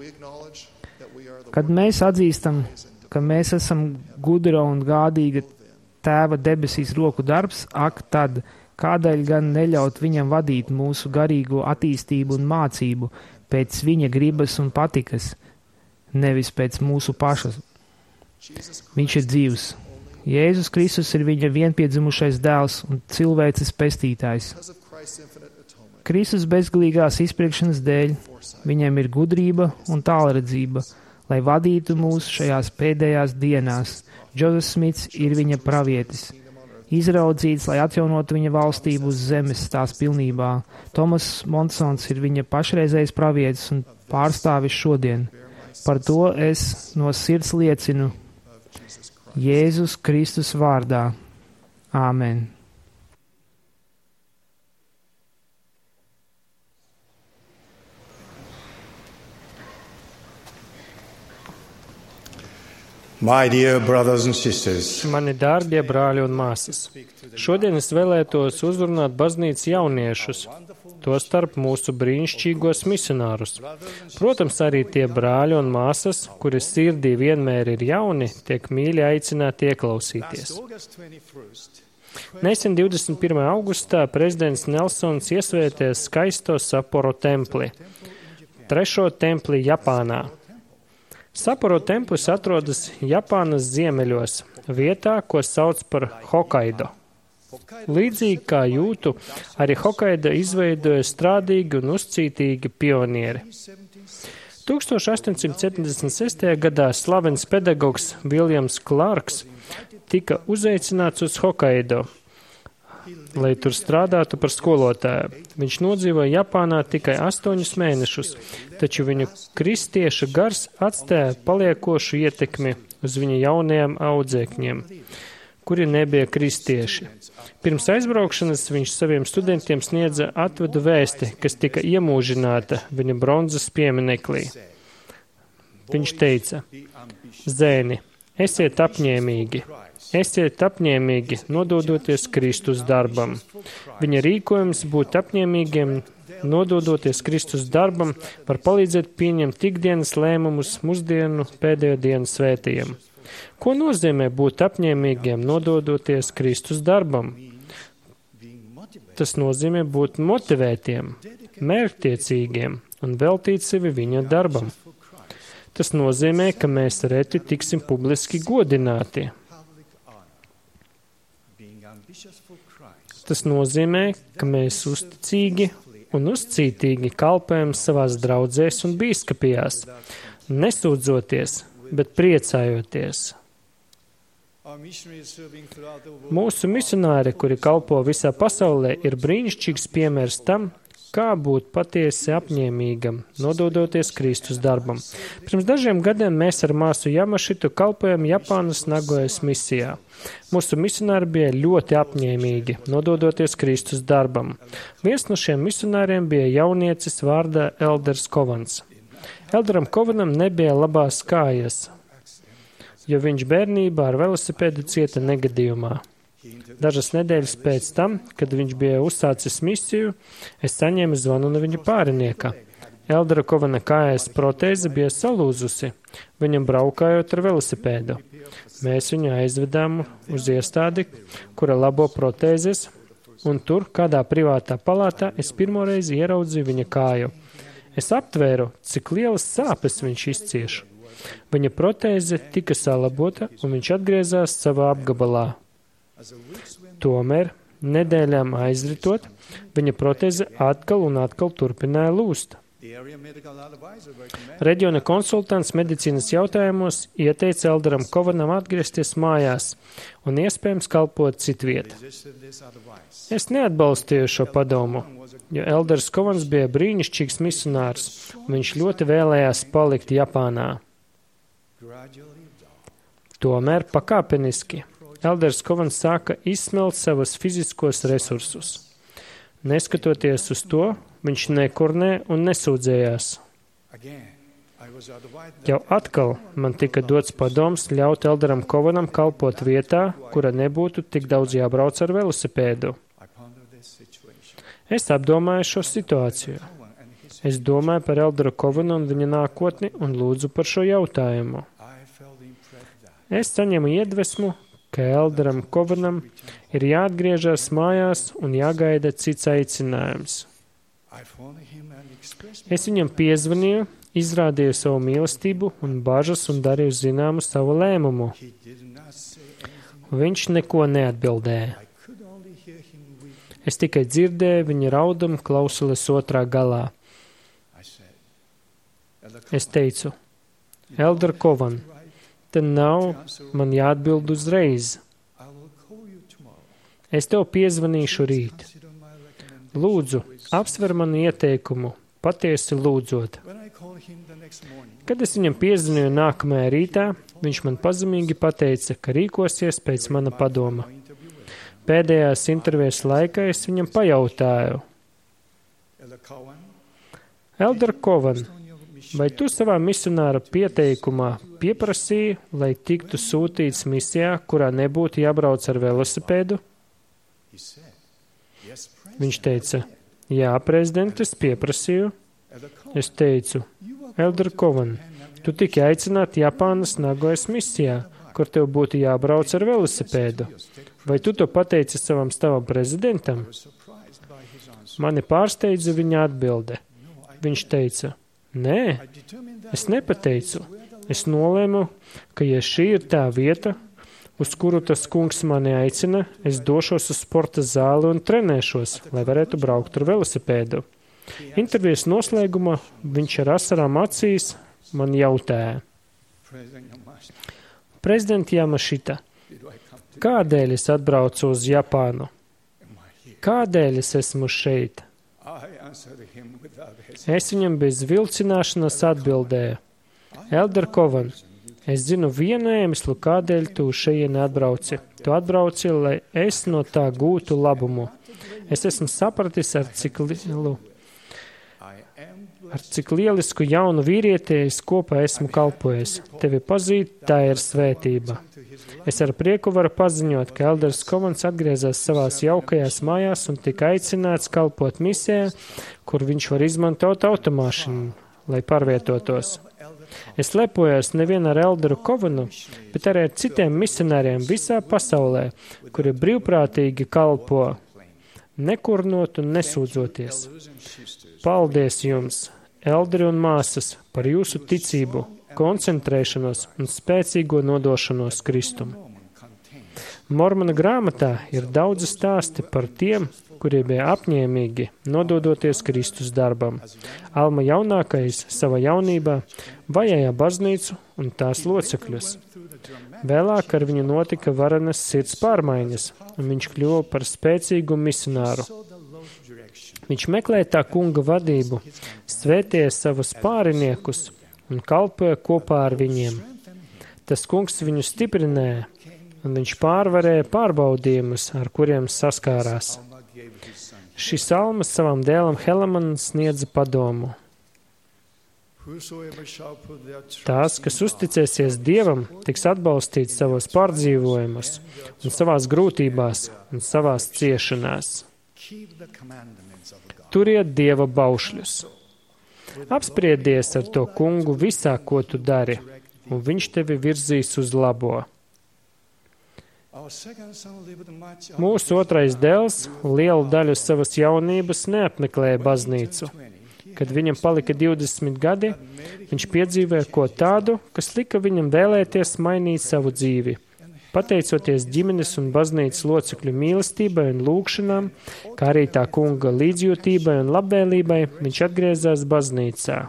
Kad mēs atzīstam, ka mēs esam gudra un gādīga Tēva debesīs roku darbs, ak tad, kādēļ gan neļaut viņam vadīt mūsu garīgo attīstību un mācību pēc viņa gribas un patikas, nevis pēc mūsu pašas. Viņš ir dzīvs. Jēzus Kristus ir viņa vienpiedzimušais dēls un cilvēces pestītājs. Kristus bezgalīgās izpriekšanas dēļ viņam ir gudrība un tālredzība, lai vadītu mūs šajās pēdējās dienās. Džozefs Smits ir viņa pravietis, izraudzīts, lai atjaunotu viņa valstību uz zemes tās pilnībā. Tomas Monsons ir viņa pašreizējais pravietis un pārstāvis šodien. Par to es no sirds liecinu, Jēzus Kristus vārdā. Āmen. My dear brothers and sisters, Mani dārgie brāļi un māsas, šodien es vēlētos uzrunāt baznīcas jauniešus, to starp mūsu brīnišķīgos misionārus. Protams, arī tie brāļi un māsas, kuri sirdī vienmēr ir jauni, tiek mīļi aicināti ieklausīties. Nesen divdesmit pirmajā augustā prezidents Nelsons iesvēties skaisto Saporo templi, trešo templi Japānā. Saporo templis atrodas Japānas ziemeļos, vietā, ko sauc par Hokaido. Līdzīgi kā jūtu, arī Hokaido izveidoja strādīgi un uzcītīgi pionieri. tūkstoš astoņsimt septiņdesmit sestajā gadā slavens pedagogs Viljams Klārks tika uzaicināts uz Hokaido, lai tur strādātu par skolotāju. Viņš nodzīvoja Japānā tikai astoņus mēnešus, taču viņu kristieša gars atstāja paliekošu ietekmi uz viņa jaunajiem audzēkņiem, kuri nebija kristieši. Pirms aizbraukšanas viņš saviem studentiem sniedza atvedu vēsti, kas tika iemūžināta viņa bronzas pieminekli. Viņš teica: Zēni, esiet apņēmīgi! Esiet apņēmīgi, nododoties Kristus darbam. Viņa rīkojums būt apņēmīgiem, nododoties Kristus darbam, var palīdzēt pieņemt ikdienas lēmumus mūsdienu pēdējo dienu svētījiem. Ko nozīmē būt apņēmīgiem, nododoties Kristus darbam? Tas nozīmē būt motivētiem, mērķtiecīgiem un veltīt sevi viņa darbam. Tas nozīmē, ka mēs reti tiksim publiski godināti. Tas nozīmē, ka mēs uzticīgi un uzcītīgi kalpojam savās draudzēs un bīskapijās, nesūdzoties, bet priecājoties. Mūsu misionāri, kuri kalpo visā pasaulē, ir brīnišķīgs piemērs tam, kā būt patiesi apņēmīgam, nododoties Kristus darbam. Pirms dažiem gadiem mēs ar māsu Yamašitu kalpojam Japānas Nagojas misijā. Mūsu misionāri bija ļoti apņēmīgi, nododoties Kristus darbam. Viens no šiem misionāriem bija jauniecis vārdā Elders Kovans. Elderam Kovanam nebija labās kājas, jo viņš bērnībā ar velosipēdu cieta negadījumā. Dažas nedēļas pēc tam, kad viņš bija uzsācis misiju, es saņēmu zvanu no viņa pārinieka. Eldera Kovana kājas protēze bija salūzusi, viņam braukājot ar velosipēdu. Mēs viņu aizvedām uz iestādi, kura labo protēzes, un tur, kādā privātā palātā, es pirmoreiz ieraudzīju viņa kāju. Es aptvēru, cik lielas sāpes viņš izcieš. Viņa protēze tika salabota, un viņš atgriezās savā apgabalā. Tomēr, nedēļām aizritot, viņa proteze atkal un atkal turpināja lūst. Reģiona konsultants medicīnas jautājumos ieteica Elderam Kovanam atgriezties mājās un iespējams kalpot citviet. Es neatbalstīju šo padomu, jo Elders Kovans bija brīnišķīgs misionārs, un viņš ļoti vēlējās palikt Japānā. Tomēr pakāpeniski Elders Kovans sāka izsmelt savus fiziskos resursus. Neskatoties uz to, viņš nekurnē un nesūdzējās. Jau atkal man tika dots padoms ļaut Elderam Kovanam kalpot vietā, kura nebūtu tik daudz jābrauc ar velosipēdu. Es apdomāju šo situāciju. Es domāju par Elderu Kovanu un viņa nākotni un lūdzu par šo jautājumu. Es saņemu iedvesmu, ka Elderam Kovanam ir jāatgriežas mājās un jāgaida cits aicinājums. Es viņam piezvanīju, izrādīju savu mīlestību un bažas un darīju zināmu savu lēmumu. Viņš neko neatbildēja. Es tikai dzirdēju viņa raudumu klausules otrā galā. Es teicu: Elder Kovan, te nav man jāatbild uzreiz. Es tev piezvanīšu rīt. Lūdzu, apsver manu ieteikumu, patiesi lūdzot. Kad es viņam piezvanīju nākamajā rītā, viņš man pazemīgi pateica, ka rīkosies pēc mana padoma. Pēdējās intervijas laikā es viņam pajautāju: Elder Kovan, vai tu savā misionāra pieteikumā pieprasīji, lai tiktu sūtīts misijā, kurā nebūtu jābrauc ar velosipēdu? Viņš teica: jā, prezident, es pieprasīju. Es teicu: Elder Kovan, tu tiki aicināt Japānas Nagojas misijā, kur tev būtu jābrauc ar velosipēdu. Vai tu to pateici savam stāvam prezidentam? Mani pārsteidza viņa atbilde. Viņš teica: nē, es nepateicu. Es nolēmu, ka ja šī ir tā vieta, uz kuru tas kungs mani aicina, es došos uz sporta zāli un trenēšos, lai varētu braukt ar velosipēdu. Intervijas noslēgumā viņš ar asarām acīs man jautāja: Prezident Yamashita, kādēļ es atbraucu uz Japānu? Kādēļ es esmu šeit? Es viņam bez vilcināšanas atbildēju: Elder Kovan, es zinu vienu iemeslu, kādēļ tu šeit atbrauci. Tu atbrauci, lai es no tā gūtu labumu. Es esmu sapratis, ar cik lielu, ar cik lielisku jaunu vīrieti es kopā esmu kalpojis. Tevi pazīt, tā ir svētība. Es ar prieku varu paziņot, ka Elders Kovans atgriezās savās jaukajās mājās un tika aicināts kalpot misijā, kur viņš var izmantot automašīnu, lai pārvietotos. Es lepojos nevien ar Elderu Kovanu, bet arī ar citiem misionāriem visā pasaulē, kuri brīvprātīgi kalpo, nekurnot un nesūdzoties. Paldies jums, elderi un māsas, par jūsu ticību, koncentrēšanos un spēcīgo nodošanos Kristum. Mormona grāmatā ir daudzi stāsti par tiem, kuri bija apņēmīgi, nododoties Kristus darbam. Alma jaunākais savā jaunībā vajāja baznīcu un tās locekļus. Vēlāk ar viņu notika varenas sirds pārmaiņas, un viņš kļuva par spēcīgu misionāru. Viņš meklēja tā kunga vadību, svētīja savus pāriniekus un kalpoja kopā ar viņiem. Tas kungs viņu stiprināja, un viņš pārvarēja pārbaudījumus, ar kuriem saskārās. Šis salmas savam dēlam Helamanam sniedza padomu. Tās, kas uzticēsies Dievam, tiks atbalstīts savos pārdzīvojumus un savās grūtībās un savās ciešanās. Turiet Dieva baušļus. Apspriedies ar to kungu visā, ko tu dari, un viņš tevi virzīs uz labo. Mūsu otrais dēls lielu daļu savas jaunības neapmeklēja baznīcu. Kad viņam palika divdesmit gadi, viņš piedzīvoja ko tādu, kas lika viņam vēlēties mainīt savu dzīvi. Pateicoties ģimenes un baznīcas locekļu mīlestībai un lūgšanām, kā arī tā kunga līdzjūtībai un labvēlībai, viņš atgriezās baznīcā.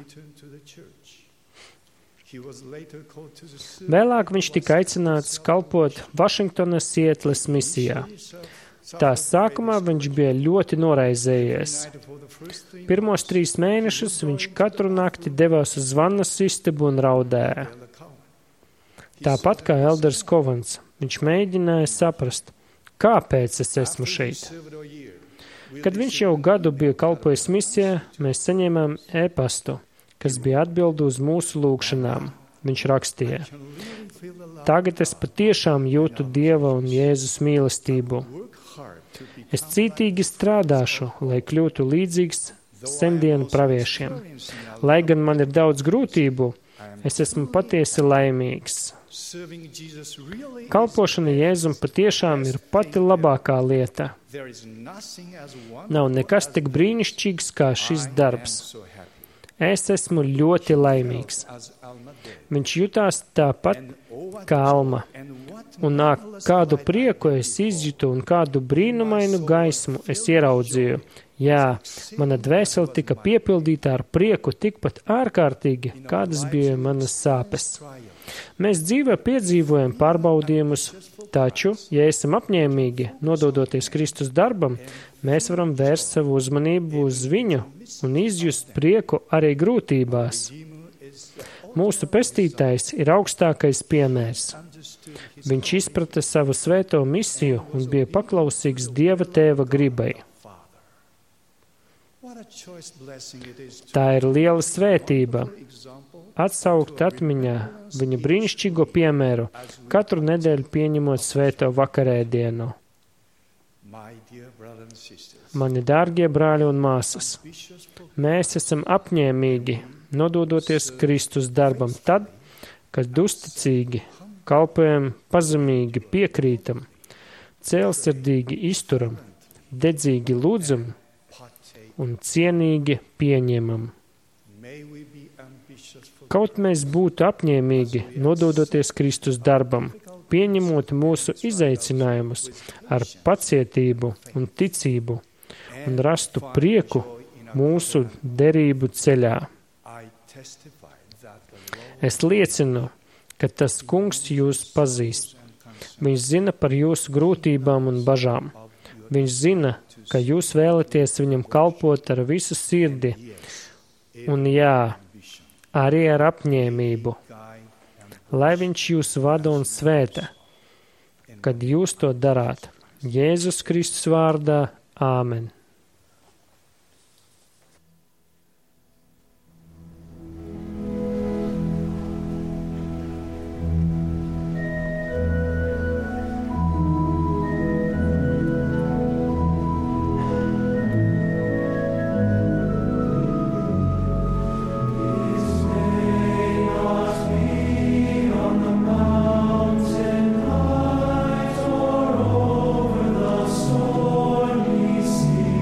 Vēlāk viņš tika aicināts kalpot Vašingtonas Sietles misijā. Tās sākumā viņš bija ļoti noraizējies. Pirmos trīs mēnešus viņš katru nakti devās uz vannas istabu un raudēja. Tāpat kā Elders Kovans, viņš mēģināja saprast, kāpēc es esmu šeit. Kad viņš jau gadu bija kalpojis misijā, mēs saņēmām e-pastu, kas bija atbildi uz mūsu lūgšanām. Viņš rakstīja: Tagad es patiešām jūtu Dieva un Jēzus mīlestību. Es cītīgi strādāšu, lai kļūtu līdzīgs sendienu praviešiem. Lai gan man ir daudz grūtību, es esmu patiesi laimīgs. Kalpošana Jēzum patiešām ir pati labākā lieta. Nav nekas tik brīnišķīgs kā šis darbs. Es esmu ļoti laimīgs. Viņš jutās tāpat kā Alma. Un nāk, kādu prieku es izjutu un kādu brīnumainu gaismu es ieraudzīju. Jā, mana dvēsele tika piepildīta ar prieku tikpat ārkārtīgi, kādas bija manas sāpes. Mēs dzīvē piedzīvojam pārbaudījumus, taču, ja esam apņēmīgi, nododoties Kristus darbam, mēs varam vērst savu uzmanību uz viņu un izjust prieku arī grūtībās. Mūsu pestītājs ir augstākais piemērs. Viņš izprata savu svēto misiju un bija paklausīgs Dieva tēva gribai. Tā ir liela svētība. Atsaukt atmiņā viņa brīnišķīgo piemēru, katru nedēļu pieņemot svēto vakarēdienu. Mani dārgie brāļi un māsas, mēs esam apņēmīgi, nododoties Kristus darbam tad, kad uzticīgi, kalpojam, pazemīgi piekrītam, cēlsirdīgi izturam, dedzīgi lūdzam un cienīgi pieņemam. Kaut mēs būtu apņēmīgi, nododoties Kristus darbam, pieņemot mūsu izaicinājumus ar pacietību un ticību un rastu prieku mūsu derību ceļā. Es liecinu, ka tas kungs jūs pazīst. Viņš zina par jūsu grūtībām un bažām. Viņš zina, ka jūs vēlaties viņam kalpot ar visu sirdi un jā, arī ar apņēmību. Lai viņš jūs vada un svēta, kad jūs to darāt. Jēzus Kristus vārdā. Āmen. See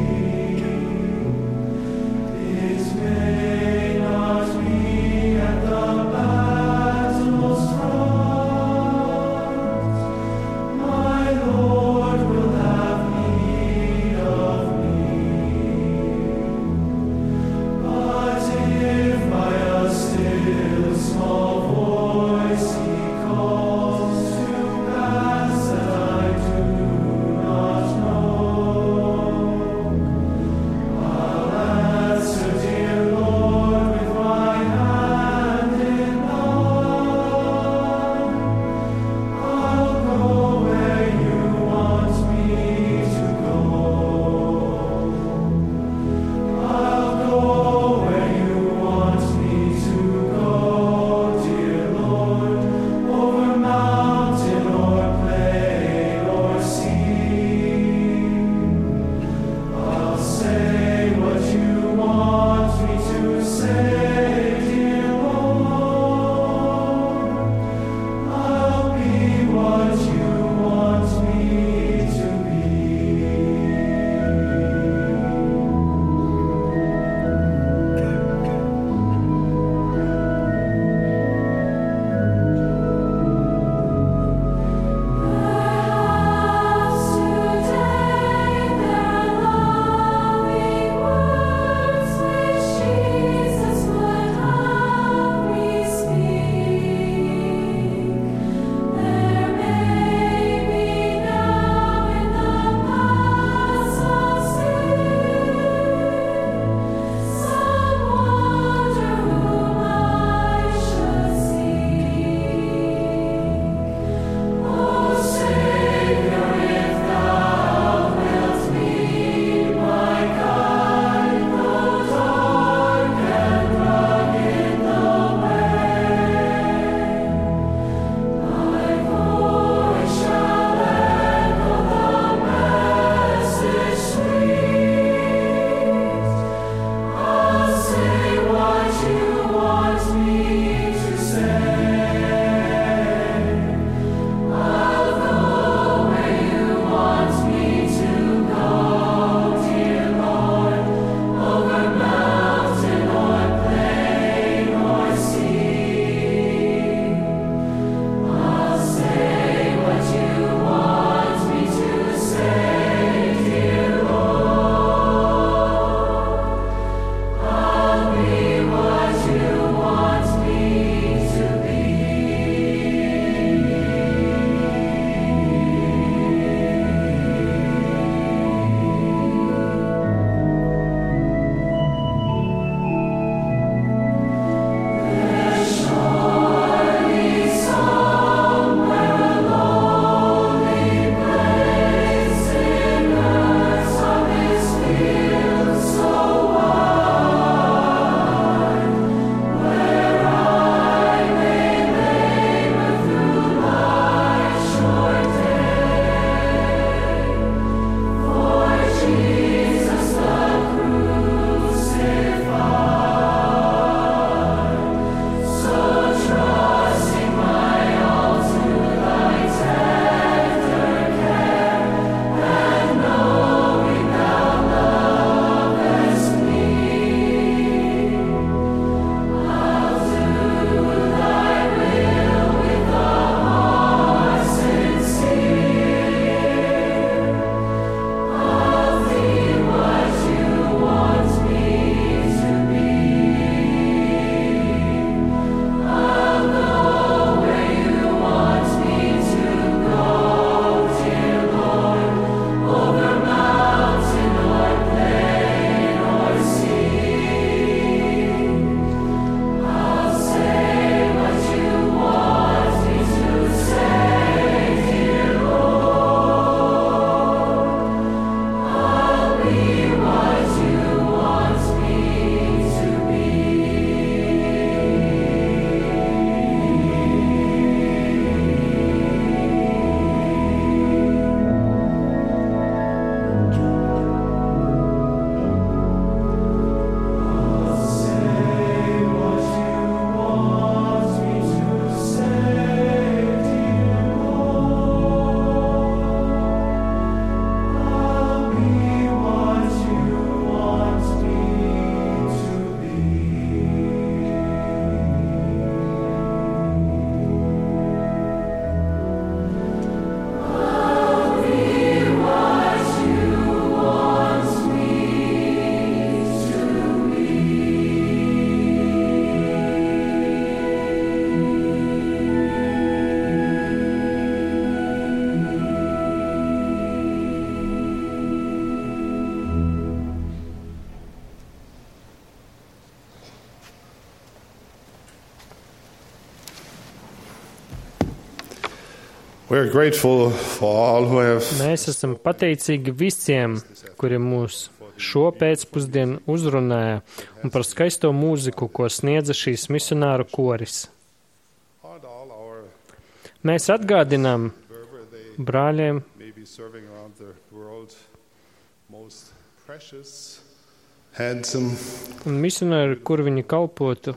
We're grateful for all who have Mēs esam pateicīgi visiem, kuri mūs šo pēcpusdienu uzrunāja un par skaisto mūziku, ko sniedza šīs misionāru koris. heard all our Mēs atgādinām wherever they brāļiem, may be serving around the world, most precious, handsome. un misionāri, kur viņi kalpotu,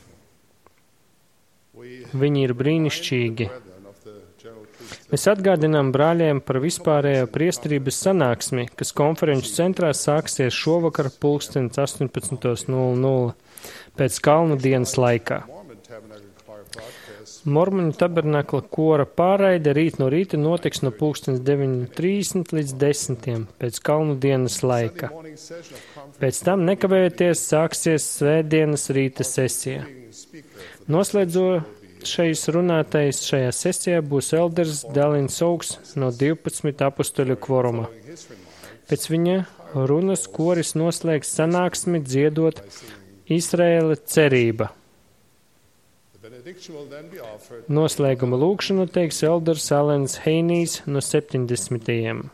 We viņi ir brīnišķīgi. brethren of the general priesthood Mēs atgādinām brāļiem par vispārējo priestrības sanāksmi, kas konferenču centrā sāksies šovakar pulkstens astoņpadsmit nulle nulle pēc Kalnu dienas laikā. Mormon Tabernacle Choir broadcast Mormoņu tabernakla kora pārraide rīt no rīta notiks no pulkstens deviņi trīsdesmit līdz desmitiem pēc Kalnu dienas laika. morning session of conference Pēc tam nekavējoties sāksies svētdienas rīta sesija. speaker. Noslēdzošais runātais šajā sesijā būs elders Dalins Augs no divpadsmit apustuļu kvoruma. Pēc viņa runas koris noslēgs sanāksmi dziedot Izraēla cerība. The benediction will then be offered Noslēguma lūkšanu teiks elders Alens Heinijs no septiņdesmitajiem.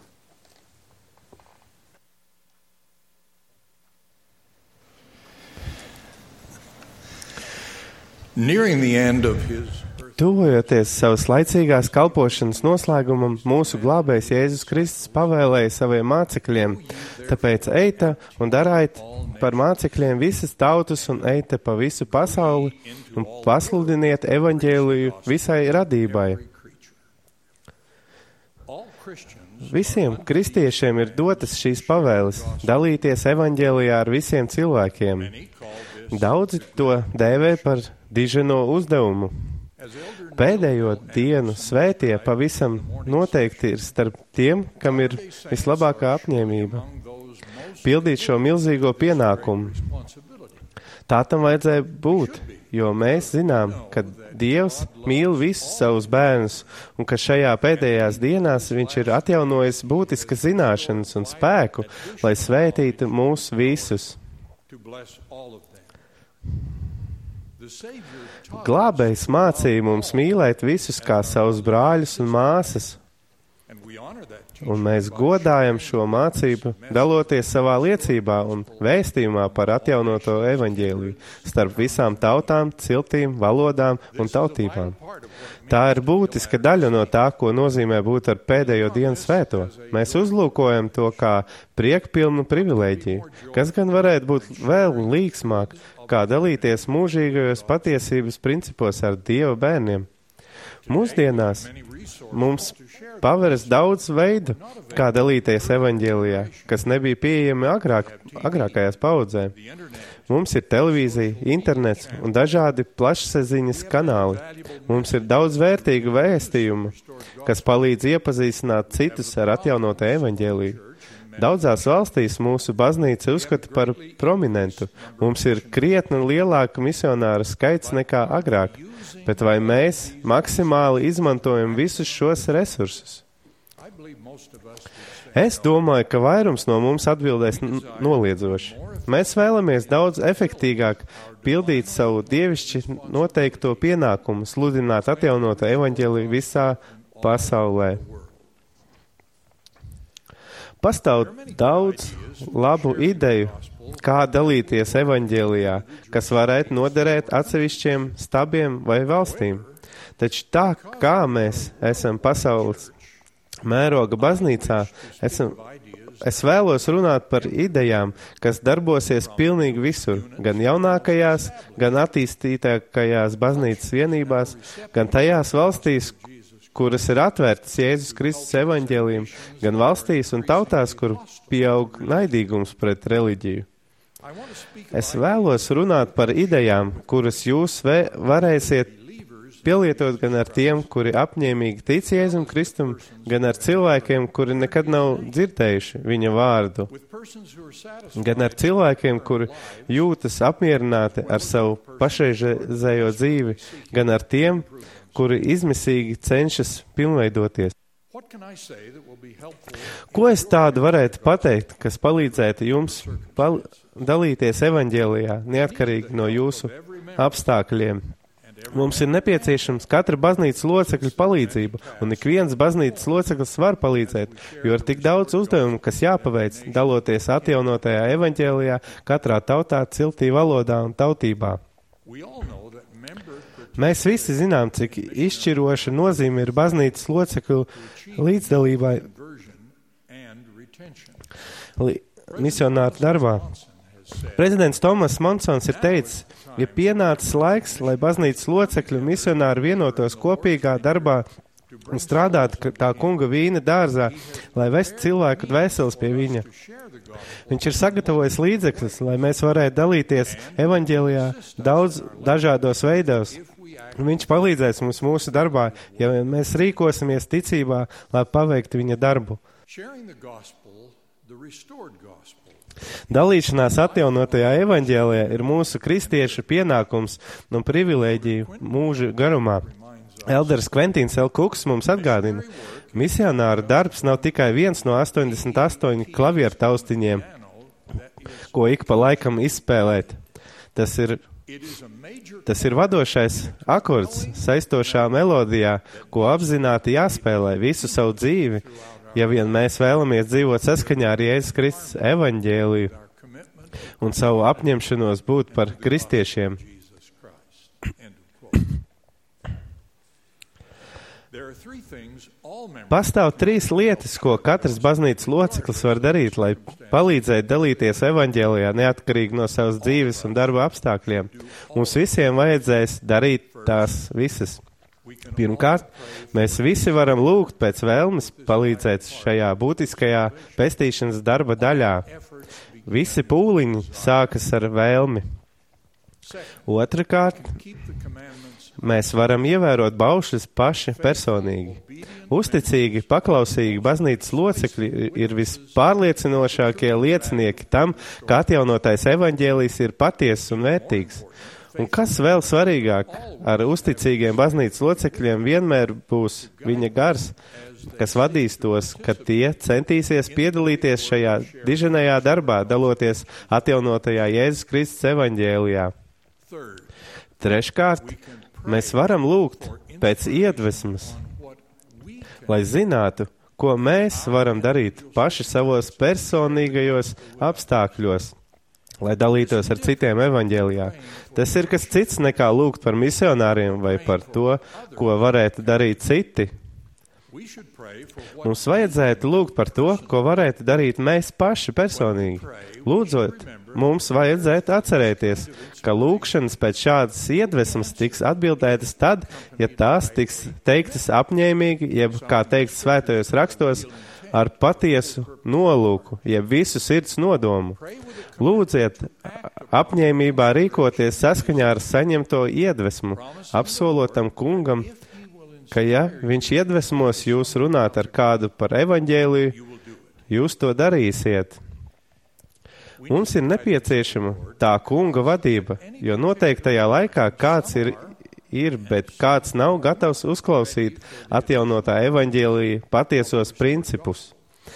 Nearing the end of his Tuvojoties savas laicīgās kalpošanas noslēgumam, mūsu glābējs Jēzus Kristus pavēlēja saviem mācekļiem, tāpēc eita un darājiet par mācekļiem visas tautas un eita pa visu pasauli un pasludiniet evaņģēliju visai radībai. all Christians Visiem kristiešiem ir dotas šīs pavēles dalīties evaņģēlijā ar visiem cilvēkiem. Daudzi to dēvē par diženo uzdevumu. Pēdējo dienu svētie pavisam noteikti ir starp tiem, kam ir vislabākā apņēmība pildīt šo milzīgo pienākumu. Tā tam vajadzēja būt, jo mēs zinām, ka Dievs mīl visus savus bērnus un ka šajā pēdējās dienās viņš ir atjaunojis būtiskas zināšanas un spēku, lai svētītu mūs visus. to bless all of them. The Savior taught Glābējs mācīja mums mīlēt visus kā savus brāļus un māsas, and we honor that un mēs godājam šo mācību, daloties savā liecībā un vēstījumā par atjaunoto evaņģēliju starp visām tautām, ciltīm, valodām un tautībām. Tā ir būtiska daļa no tā, ko nozīmē būt ar pēdējo dienu svēto. Mēs uzlūkojam to kā priekpilnu privilēģiju, kas gan varētu būt vēl līksmāk, kā dalīties mūžīgajos patiesības principos ar Dieva bērniem. Mūsdienās mums paveras daudz veidu, kā dalīties evaņģēlijā, kas nebija pieejami agrāk, agrākajās paudzē. Mums ir televīzija, internets un dažādi plašsaziņas kanāli. Mums ir daudz vērtīgu vēstījumu, kas palīdz iepazīstināt citus ar atjaunotu evaņģēliju. Daudzās valstīs mūsu baznīca uzskata par prominentu. Mums ir krietni lielāka misionāru skaits nekā agrāk, bet vai mēs maksimāli izmantojam visus šos resursus? Es domāju, ka vairums no mums atbildēs noliedzoši. Mēs vēlamies daudz efektīgāk pildīt savu dievišķi noteikto pienākumu, sludināt atjaunotu evaņģēliju visā pasaulē. Pastāv daudz labu ideju, kā dalīties evaņģēlijā, kas varētu noderēt atsevišķiem stabiem vai valstīm. Taču tā, kā mēs esam pasaules mēroga baznīcā, esam, es vēlos runāt par idejām, kas darbosies pilnīgi visur, gan jaunākajās, gan attīstītākajās baznīcas vienībās, gan tajās valstīs, kuras ir atvērtas Jēzus Kristus evaņģēlijam, gan valstīs un tautās, kur pieaug naidīgums pret reliģiju. Es vēlos runāt par idejām, kuras jūs vē, varēsiet pielietot gan ar tiem, kuri apņēmīgi tic Jēzum Kristum, gan ar cilvēkiem, kuri nekad nav dzirdējuši viņa vārdu, gan ar cilvēkiem, kuri jūtas apmierināti ar savu pašreizējo dzīvi, gan ar tiem, kuri izmisīgi cenšas pilnveidoties. Ko es tādu varētu pateikt, kas palīdzētu jums pal dalīties evaņģēlijā, neatkarīgi no jūsu apstākļiem? Mums ir nepieciešams katra baznīcas locekļa palīdzība, un ik viens baznīcas loceklis var palīdzēt, jo ir tik daudz uzdevumu, kas jāpaveic, daloties atjaunotajā evaņģēlijā katrā tautā, ciltī, valodā un tautībā. Mēs visi zinām, cik izšķiroša nozīme ir baznīcas locekļu līdzdalībai li, misionāru darbā. Prezidents Tomas Monsons ir teicis, ja pienācis laiks, lai baznīcas locekļu misionāri vienotos kopīgā darbā un strādātu tā kunga vīna dārzā, lai vestu cilvēku dvēseles pie viņa. Viņš ir sagatavojis līdzekļus, lai mēs varētu dalīties evaņģēlijā daudz dažādos veidos. Viņš palīdzēs mums mūsu darbā, ja mēs rīkosimies ticībā, lai paveiktu viņa darbu. Dalīšanās atjaunotajā evaņģēlijā ir mūsu kristiešu pienākums un privilēģiju mūža garumā. Elders Kventīns L. Kuks mums atgādina, misionāra darbs nav tikai viens no astoņdesmit astoņu klavieru taustiņiem, ko ik pa laikam izspēlēt. Tas ir, tas ir vadošais akords saistošā melodijā, ko apzināti jāspēlē visu savu dzīvi, ja vien mēs vēlamies dzīvot saskaņā ar Jēzus Kristus evaņģēliju un savu apņemšanos būt par kristiešiem. Pastāv trīs lietas, ko katrs baznīcas loceklis var darīt, lai palīdzētu dalīties evaņģēlijā neatkarīgi no savas dzīves un darba apstākļiem. Mums visiem vajadzēs darīt tās visas. Pirmkārt, mēs visi varam lūgt pēc vēlmes palīdzēt šajā būtiskajā pestīšanas darba daļā. Visi pūliņi sākas ar vēlmi. Otrakārt, mēs varam ievērot baušļus paši personīgi. Uzticīgi, paklausīgi baznīcas locekļi ir vispārliecinošākie liecinieki tam, ka atjaunotais evaņģēlijs ir patiess un vērtīgs. Un kas vēl svarīgāk, ar uzticīgiem baznīcas locekļiem vienmēr būs viņa gars, kas vadīs tos, kad tie centīsies piedalīties šajā diženajā darbā, daloties atjaunotajā Jēzus Kristus evaņģēlijā. Treškārt, mēs varam lūgt pēc iedvesmas, lai zinātu, ko mēs varam darīt paši savos personīgajos apstākļos, lai dalītos ar citiem evaņģēlijā. Tas ir kas cits nekā lūgt par misionāriem vai par to, ko varētu darīt citi. Mums vajadzētu lūgt par to, ko varētu darīt mēs paši personīgi. Lūdzot, mums vajadzētu atcerēties, ka lūgšanas pēc šādas iedvesmas tiks atbildētas tad, ja tās tiks teiktas apņēmīgi, jeb, kā teikts svētajos rakstos, ar patiesu nolūku, jeb visu sirds nodomu. Lūdziet apņēmībā rīkoties saskaņā ar saņemto iedvesmu, apsolotam kungam, ka ja viņš iedvesmos jūs runāt ar kādu par evaņģēliju, jūs to darīsiet. Mums ir nepieciešama tā kunga vadība, jo noteiktajā laikā kāds ir ir, bet kāds nav gatavs uzklausīt atjaunotā evaņģēlija patiesos principus.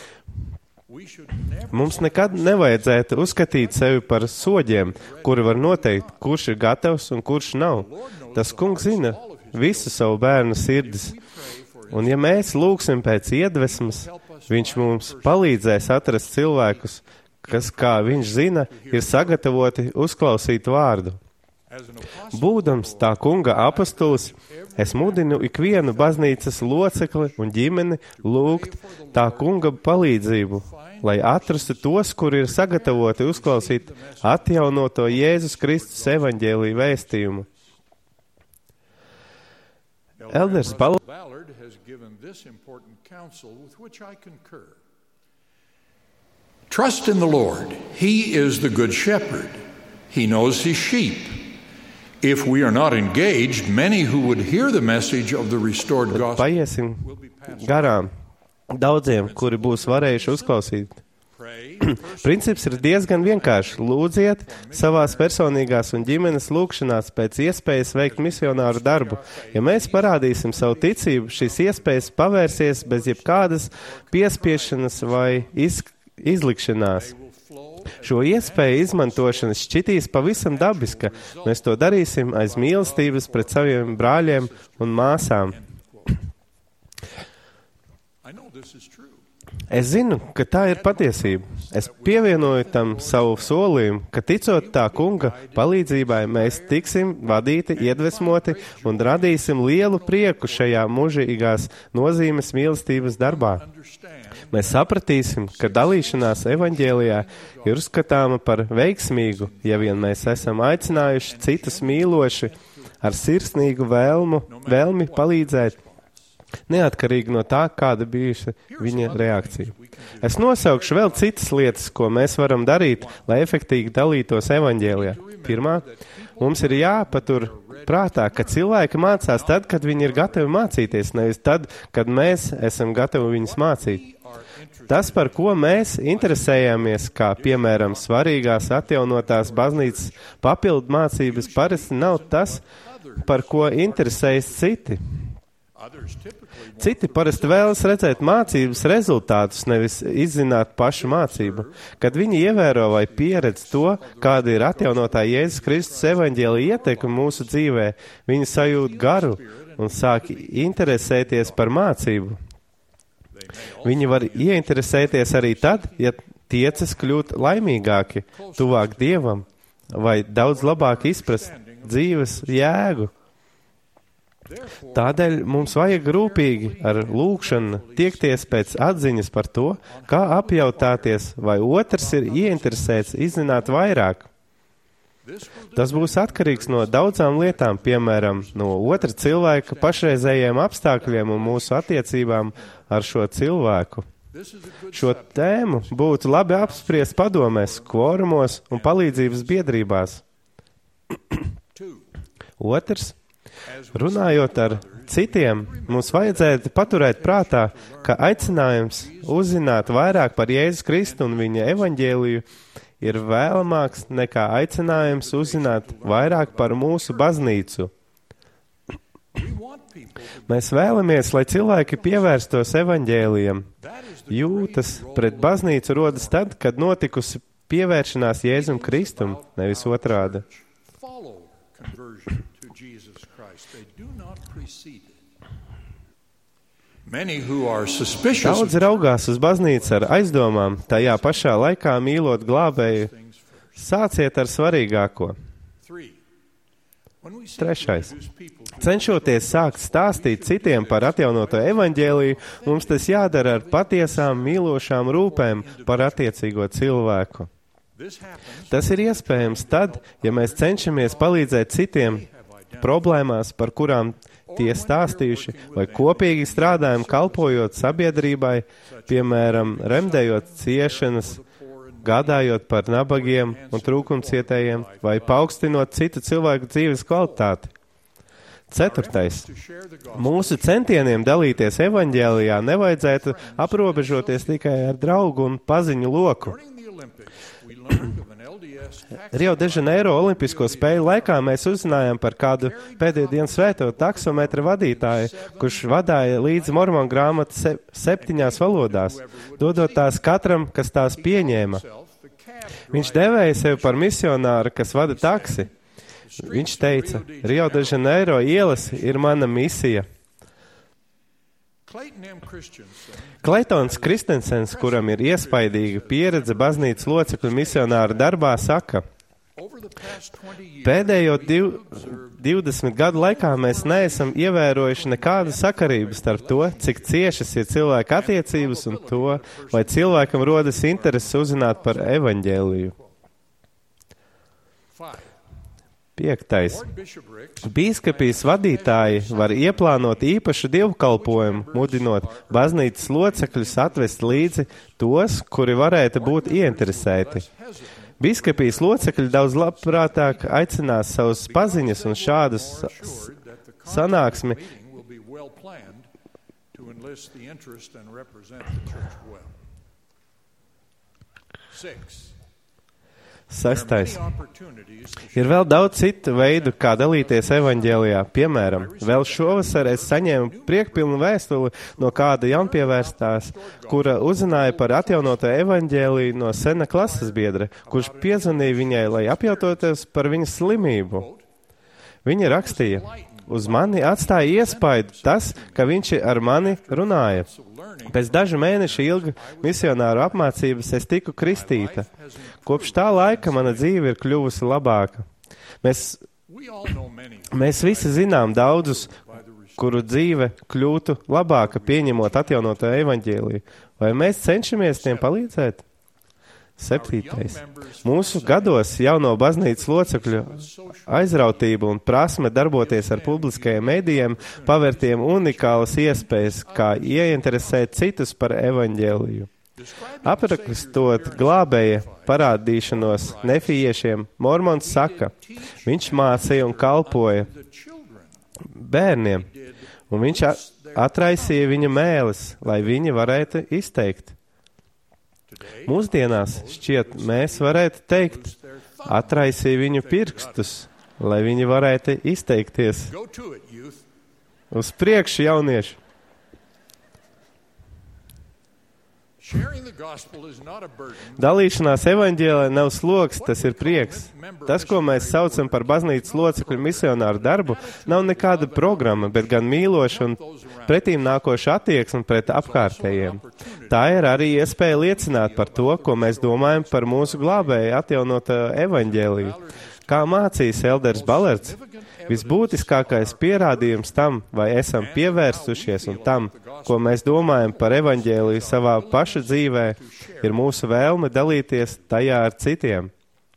Mums nekad nevajadzētu uzskatīt sevi par soģiem, kuri var noteikt, kurš ir gatavs un kurš nav. Tas kungs zina visu savu bērnu sirdis. Un ja mēs lūgsim pēc iedvesmas, viņš mums palīdzēs atrast cilvēkus, kas, kā viņš zina, ir sagatavoti uzklausīt vārdu. Būdams tā kunga apostols, es mudinu ikvienu baznīcas locekli un ģimeni lūgt tā kunga palīdzību, lai atrastu tos, kuri ir sagatavoti uzklausīt atjaunoto Jēzus Kristus evaņģēliju vēstījumu. Elders Ballard has given this important counsel with which I concur. Trust in the Lord. He is the good shepherd. He knows his sheep. If we are not engaged, many who would hear the message of the restored gospel Paiesim garām daudziem, kuri būs varējuši uzklausīt. Princips ir diezgan vienkārši. Lūdziet savās personīgās un ģimenes lūgšanās pēc iespējas veikt misionāru darbu. Ja mēs parādīsim savu ticību, šīs iespējas pavērsies bez jebkādas piespiešanas vai iz, izlikšanās. Šo iespēju izmantošana šķitīs pavisam dabiska. Mēs to darīsim aiz mīlestības pret saviem brāļiem un māsām. Es zinu, ka tā ir patiesība. Es pievienoju tam savu solījumu, ka ticot tā kunga palīdzībai, mēs tiksim vadīti, iedvesmoti un radīsim lielu prieku šajā mūžīgās nozīmes mīlestības darbā. Mēs sapratīsim, ka dalīšanās evaņģēlijā ir uzskatāma par veiksmīgu, ja vien mēs esam aicinājuši citus mīloši ar sirsnīgu vēlmu, vēlmi palīdzēt, neatkarīgi no tā, kāda bijusi viņa reakcija. Es nosaukšu vēl citas lietas, ko mēs varam darīt, lai efektīgi dalītos evaņģēlijā. Pirmā, mums ir jāpatur prātā, ka cilvēki mācās tad, kad viņi ir gatavi mācīties, nevis tad, kad mēs esam gatavi viņus mācīt. Tas, par ko mēs interesējamies, kā piemēram svarīgās atjaunotās baznīcas papildu mācības, parasti nav tas, par ko interesējas citi. Citi parasti vēlas redzēt mācības rezultātus, nevis izzināt pašu mācību. Kad viņi ievēro vai pieredz to, kāda ir atjaunotā Jēzus Kristus evaņģēlija ietekme mūsu dzīvē, viņi sajūt garu un sāk interesēties par mācību. Viņi var ieinteresēties arī tad, ja tiecas kļūt laimīgāki, tuvāk Dievam, vai daudz labāk izprast dzīves jēgu. Tādēļ mums vajag rūpīgi ar lūgšanu tiekties pēc atziņas par to, kā apjautāties, vai otrs ir ieinteresēts izzināt vairāk. Tas būs atkarīgs no daudzām lietām, piemēram, no otra cilvēka pašreizējiem apstākļiem un mūsu attiecībām ar šo cilvēku. Šo tēmu būtu labi apspriest padomēs, kvorumos un palīdzības biedrībās. Otrs. Runājot ar citiem, mums vajadzētu paturēt prātā, ka aicinājums uzzināt vairāk par Jēzus Kristu un viņa evaņģēliju ir vēlamāks nekā aicinājums uzzināt vairāk par mūsu baznīcu. Mēs vēlamies, lai cilvēki pievērstos evaņģēlijam. Jūtas pret baznīcu rodas tad, kad notikusi pievēršanās Jēzum Kristum, nevis otrādi. Daudz raugās uz baznīcu ar aizdomām, tajā pašā laikā mīlot glābēju. Sāciet ar svarīgāko. Trešais. Cenšoties sākt stāstīt citiem par atjaunoto evaņģēliju, mums tas jādara ar patiesām mīlošām rūpēm par attiecīgo cilvēku. Tas ir iespējams tad, ja mēs cenšamies palīdzēt citiem problēmās, par kurām tie stāstījuši, vai kopīgi strādājam kalpojot sabiedrībai, piemēram, remdējot ciešanas, gādājot par nabagiem un trūkumcietējiem, vai paaugstinot citu cilvēku dzīves kvalitāti. Ceturtais. Mūsu centieniem dalīties evaņģēlijā nevajadzētu aprobežoties tikai ar draugu un paziņu loku. Rio de Janeiro olimpisko spēļu laikā mēs uzzinājām par kādu pēdējo dienu svēto taksometra vadītāju, kurš vadāja līdzi mormonu grāmatu se, septiņās valodās, dodot tās katram, kas tās pieņēma. Viņš devēja sevi par misionāru, kas vada taksi. Viņš teica, Rio de Janeiro ielas ir mana misija. Kleitons Kristensens, kuram ir iespaidīga pieredze baznīcas locekļu misionāru darbā, saka, pēdējo div, divdesmit gadu laikā mēs neesam ievērojuši nekādu sakarību starp to, cik ciešas ir cilvēka attiecības un to, vai cilvēkam rodas interese uzzināt par evaņģēliju. Piektais. Bīskapijas vadītāji var ieplānot īpašu dievkalpojumu, mudinot baznīcas locekļus atvest līdzi tos, kuri varētu būt ieinteresēti. Bīskapijas locekļi daudz labprātāk aicinās savus paziņas un šādus sanāksmi Sestais. Ir vēl daudz citu veidu, kā dalīties evaņģēlijā. Piemēram, vēl šovasar es saņēmu priekpilnu vēstuli no kāda jaunpievērstās, kura uzzināja par atjaunoto evaņģēliju no sena klases biedra, kurš piezvanīja viņai, lai apjautoties par viņas slimību. Viņa rakstīja: uz mani atstāja iespaidu tas, ka viņš ar mani runāja. Pēc dažu mēnešu ilga misionāru apmācības es tiku kristīta. Kopš tā laika mana dzīve ir kļuvusi labāka. Mēs, mēs visi zinām daudzus, kuru dzīve kļūtu labāka, pieņemot atjaunoto evaņģēliju. Vai mēs cenšamies tiem palīdzēt? Septītais. Mūsu gados jauno baznīcas locekļu aizrautība un prasme darboties ar publiskajiem medijiem pavērtiem unikālas iespējas, kā ieinteresēt citus par evaņģēliju. Aprakstot glābēja parādīšanos nefijiešiem, Mormons saka, viņš mācīja un kalpoja bērniem, un viņš atraisīja viņa mēles, lai viņi varētu izteikt. Mūsdienās šķiet mēs varētu teikt, atraisīja viņu pirkstus, lai viņi varētu izteikties. Uz priekšu, jaunieši! Dalīšanās evaņģēlē nav sloks, tas ir prieks. Tas, ko mēs saucam par baznīcas locekļu misionāru darbu, nav nekāda programma, bet gan mīloša un pretīm nākoša attieksme pret apkārtējiem. Tā ir arī iespēja liecināt par to, ko mēs domājam par mūsu glābēju atjaunotā evaņģēliju. Kā mācīs Elders Balerts, visbūtiskākais pierādījums tam, vai esam pievērstušies un tam, ko mēs domājam par evaņģēliju savā paša dzīvē, ir mūsu vēlme dalīties tajā ar citiem.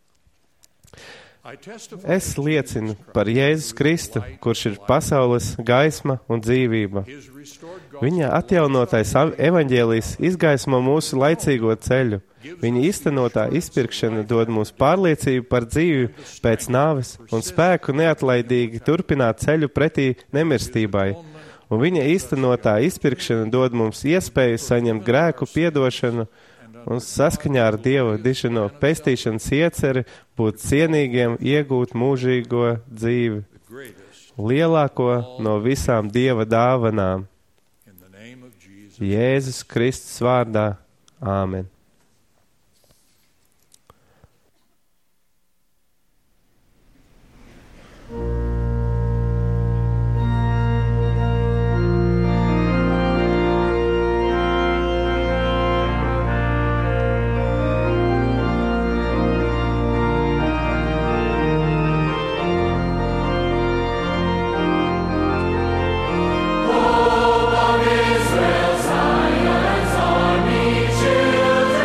Es liecinu par Jēzus Kristu, kurš ir pasaules gaisma un dzīvība. Viņa atjaunotais evaņģēlijs izgaismo mūsu laicīgo ceļu. Viņa īstenotā izpirkšana dod mums pārliecību par dzīvi pēc nāves un spēku neatlaidīgi turpināt ceļu pretī nemirstībai. Un viņa īstenotā izpirkšana dod mums iespēju saņemt grēku piedošanu un saskaņā ar Dieva dižano pestīšanas ieceri būt cienīgiem iegūt mūžīgo dzīvi, lielāko no visām Dieva dāvanām. Jēzus Kristus vārdā. Āmen. Israel, Zion's army, children.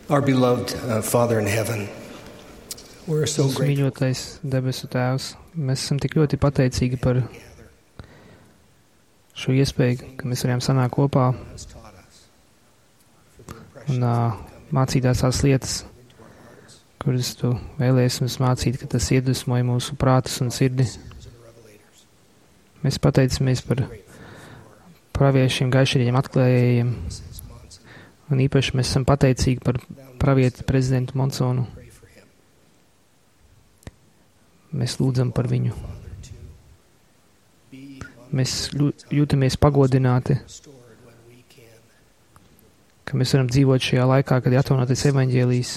Our beloved uh, Father in heaven, we're so Mūsu grateful. mīļotais debesu Tēvs, mēs esam tik ļoti pateicīgi par šo iespēju, ka mēs varējām sanākt kopā un uh, mācītās tās lietas, kuras tu vēlējies mums mācīt, ka tas iedvesmoja mūsu prātus un sirdi. Mēs pateicamies par praviešiem, gaišajiem atklājējiem, un īpaši mēs esam pateicīgi par pravieti prezidentu Monsonu. Mēs lūdzam par viņu. Mēs jūtamies pagodināti, ka mēs varam dzīvot šajā laikā, kad ir atjaunotais evaņģēlijs,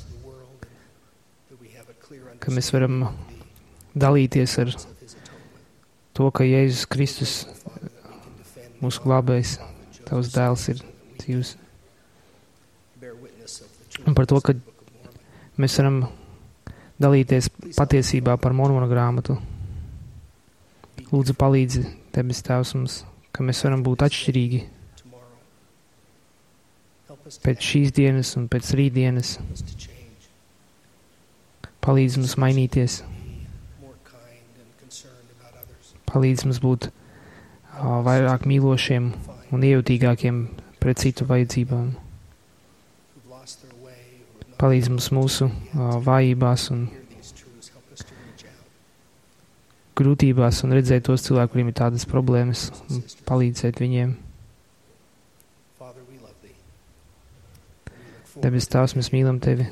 ka mēs varam dalīties ar to, ka Jēzus Kristus, mūsu glābējs, tavs dēls ir dzīvs. Un par to, ka mēs varam dalīties patiesībā par Mormona grāmatu. Lūdzu, palīdzi, debes Tēvs, mums, ka mēs varam būt atšķirīgi pēc šīs dienas un pēc rītdienas. Palīdzi mums mainīties. Palīdzi mums būt uh, vairāk mīlošiem un iejutīgākiem pret citu vajadzībām. Palīdz mums mūsu uh, vājībās un grūtībās un redzēt tos cilvēkus, kuriem ir tādas problēmas, un palīdzēt viņiem. Debes Tēvs, mēs mīlam Tevi.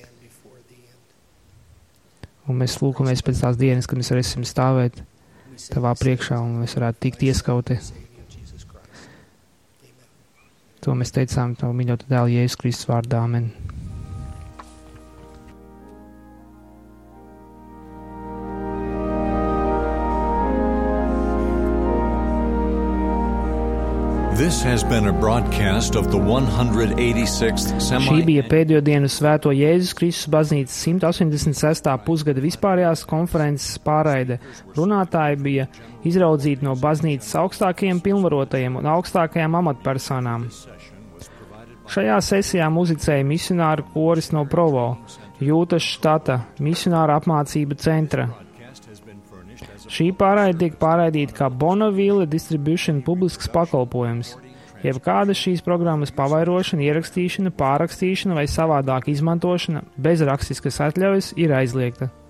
Un mēs lūkamies pēc tās dienas, kad mēs varēsim stāvēt Tavā priekšā un mēs varētu tikt ieskauti. To mēs teicām Tavu mīļotu dēlu Jēzus Kristus vārdā. Amen. This has been a broadcast of the one hundred eighty-sixth Šī semi bija pēdējo dienu svēto Jēzus Kristus baznīcas simt astoņdesmit sestā pusgada vispārējās konferences pārraide. Runātāji bija izraudzīti no baznīcas augstākajiem pilnvarotajiem un augstākajām amatpersonām. Šajā sesijā muzicēja misionāru koris no Provo, Jūtas štata misionāra apmācība centra. Šī pārraide tiek pārraidīta kā Bonneville Distribution publisks pakalpojums. Jebkāda šīs programmas pavairošana, ierakstīšana, pārrakstīšana vai savādāk izmantošana bez rakstiskas atļaujas ir aizliegta.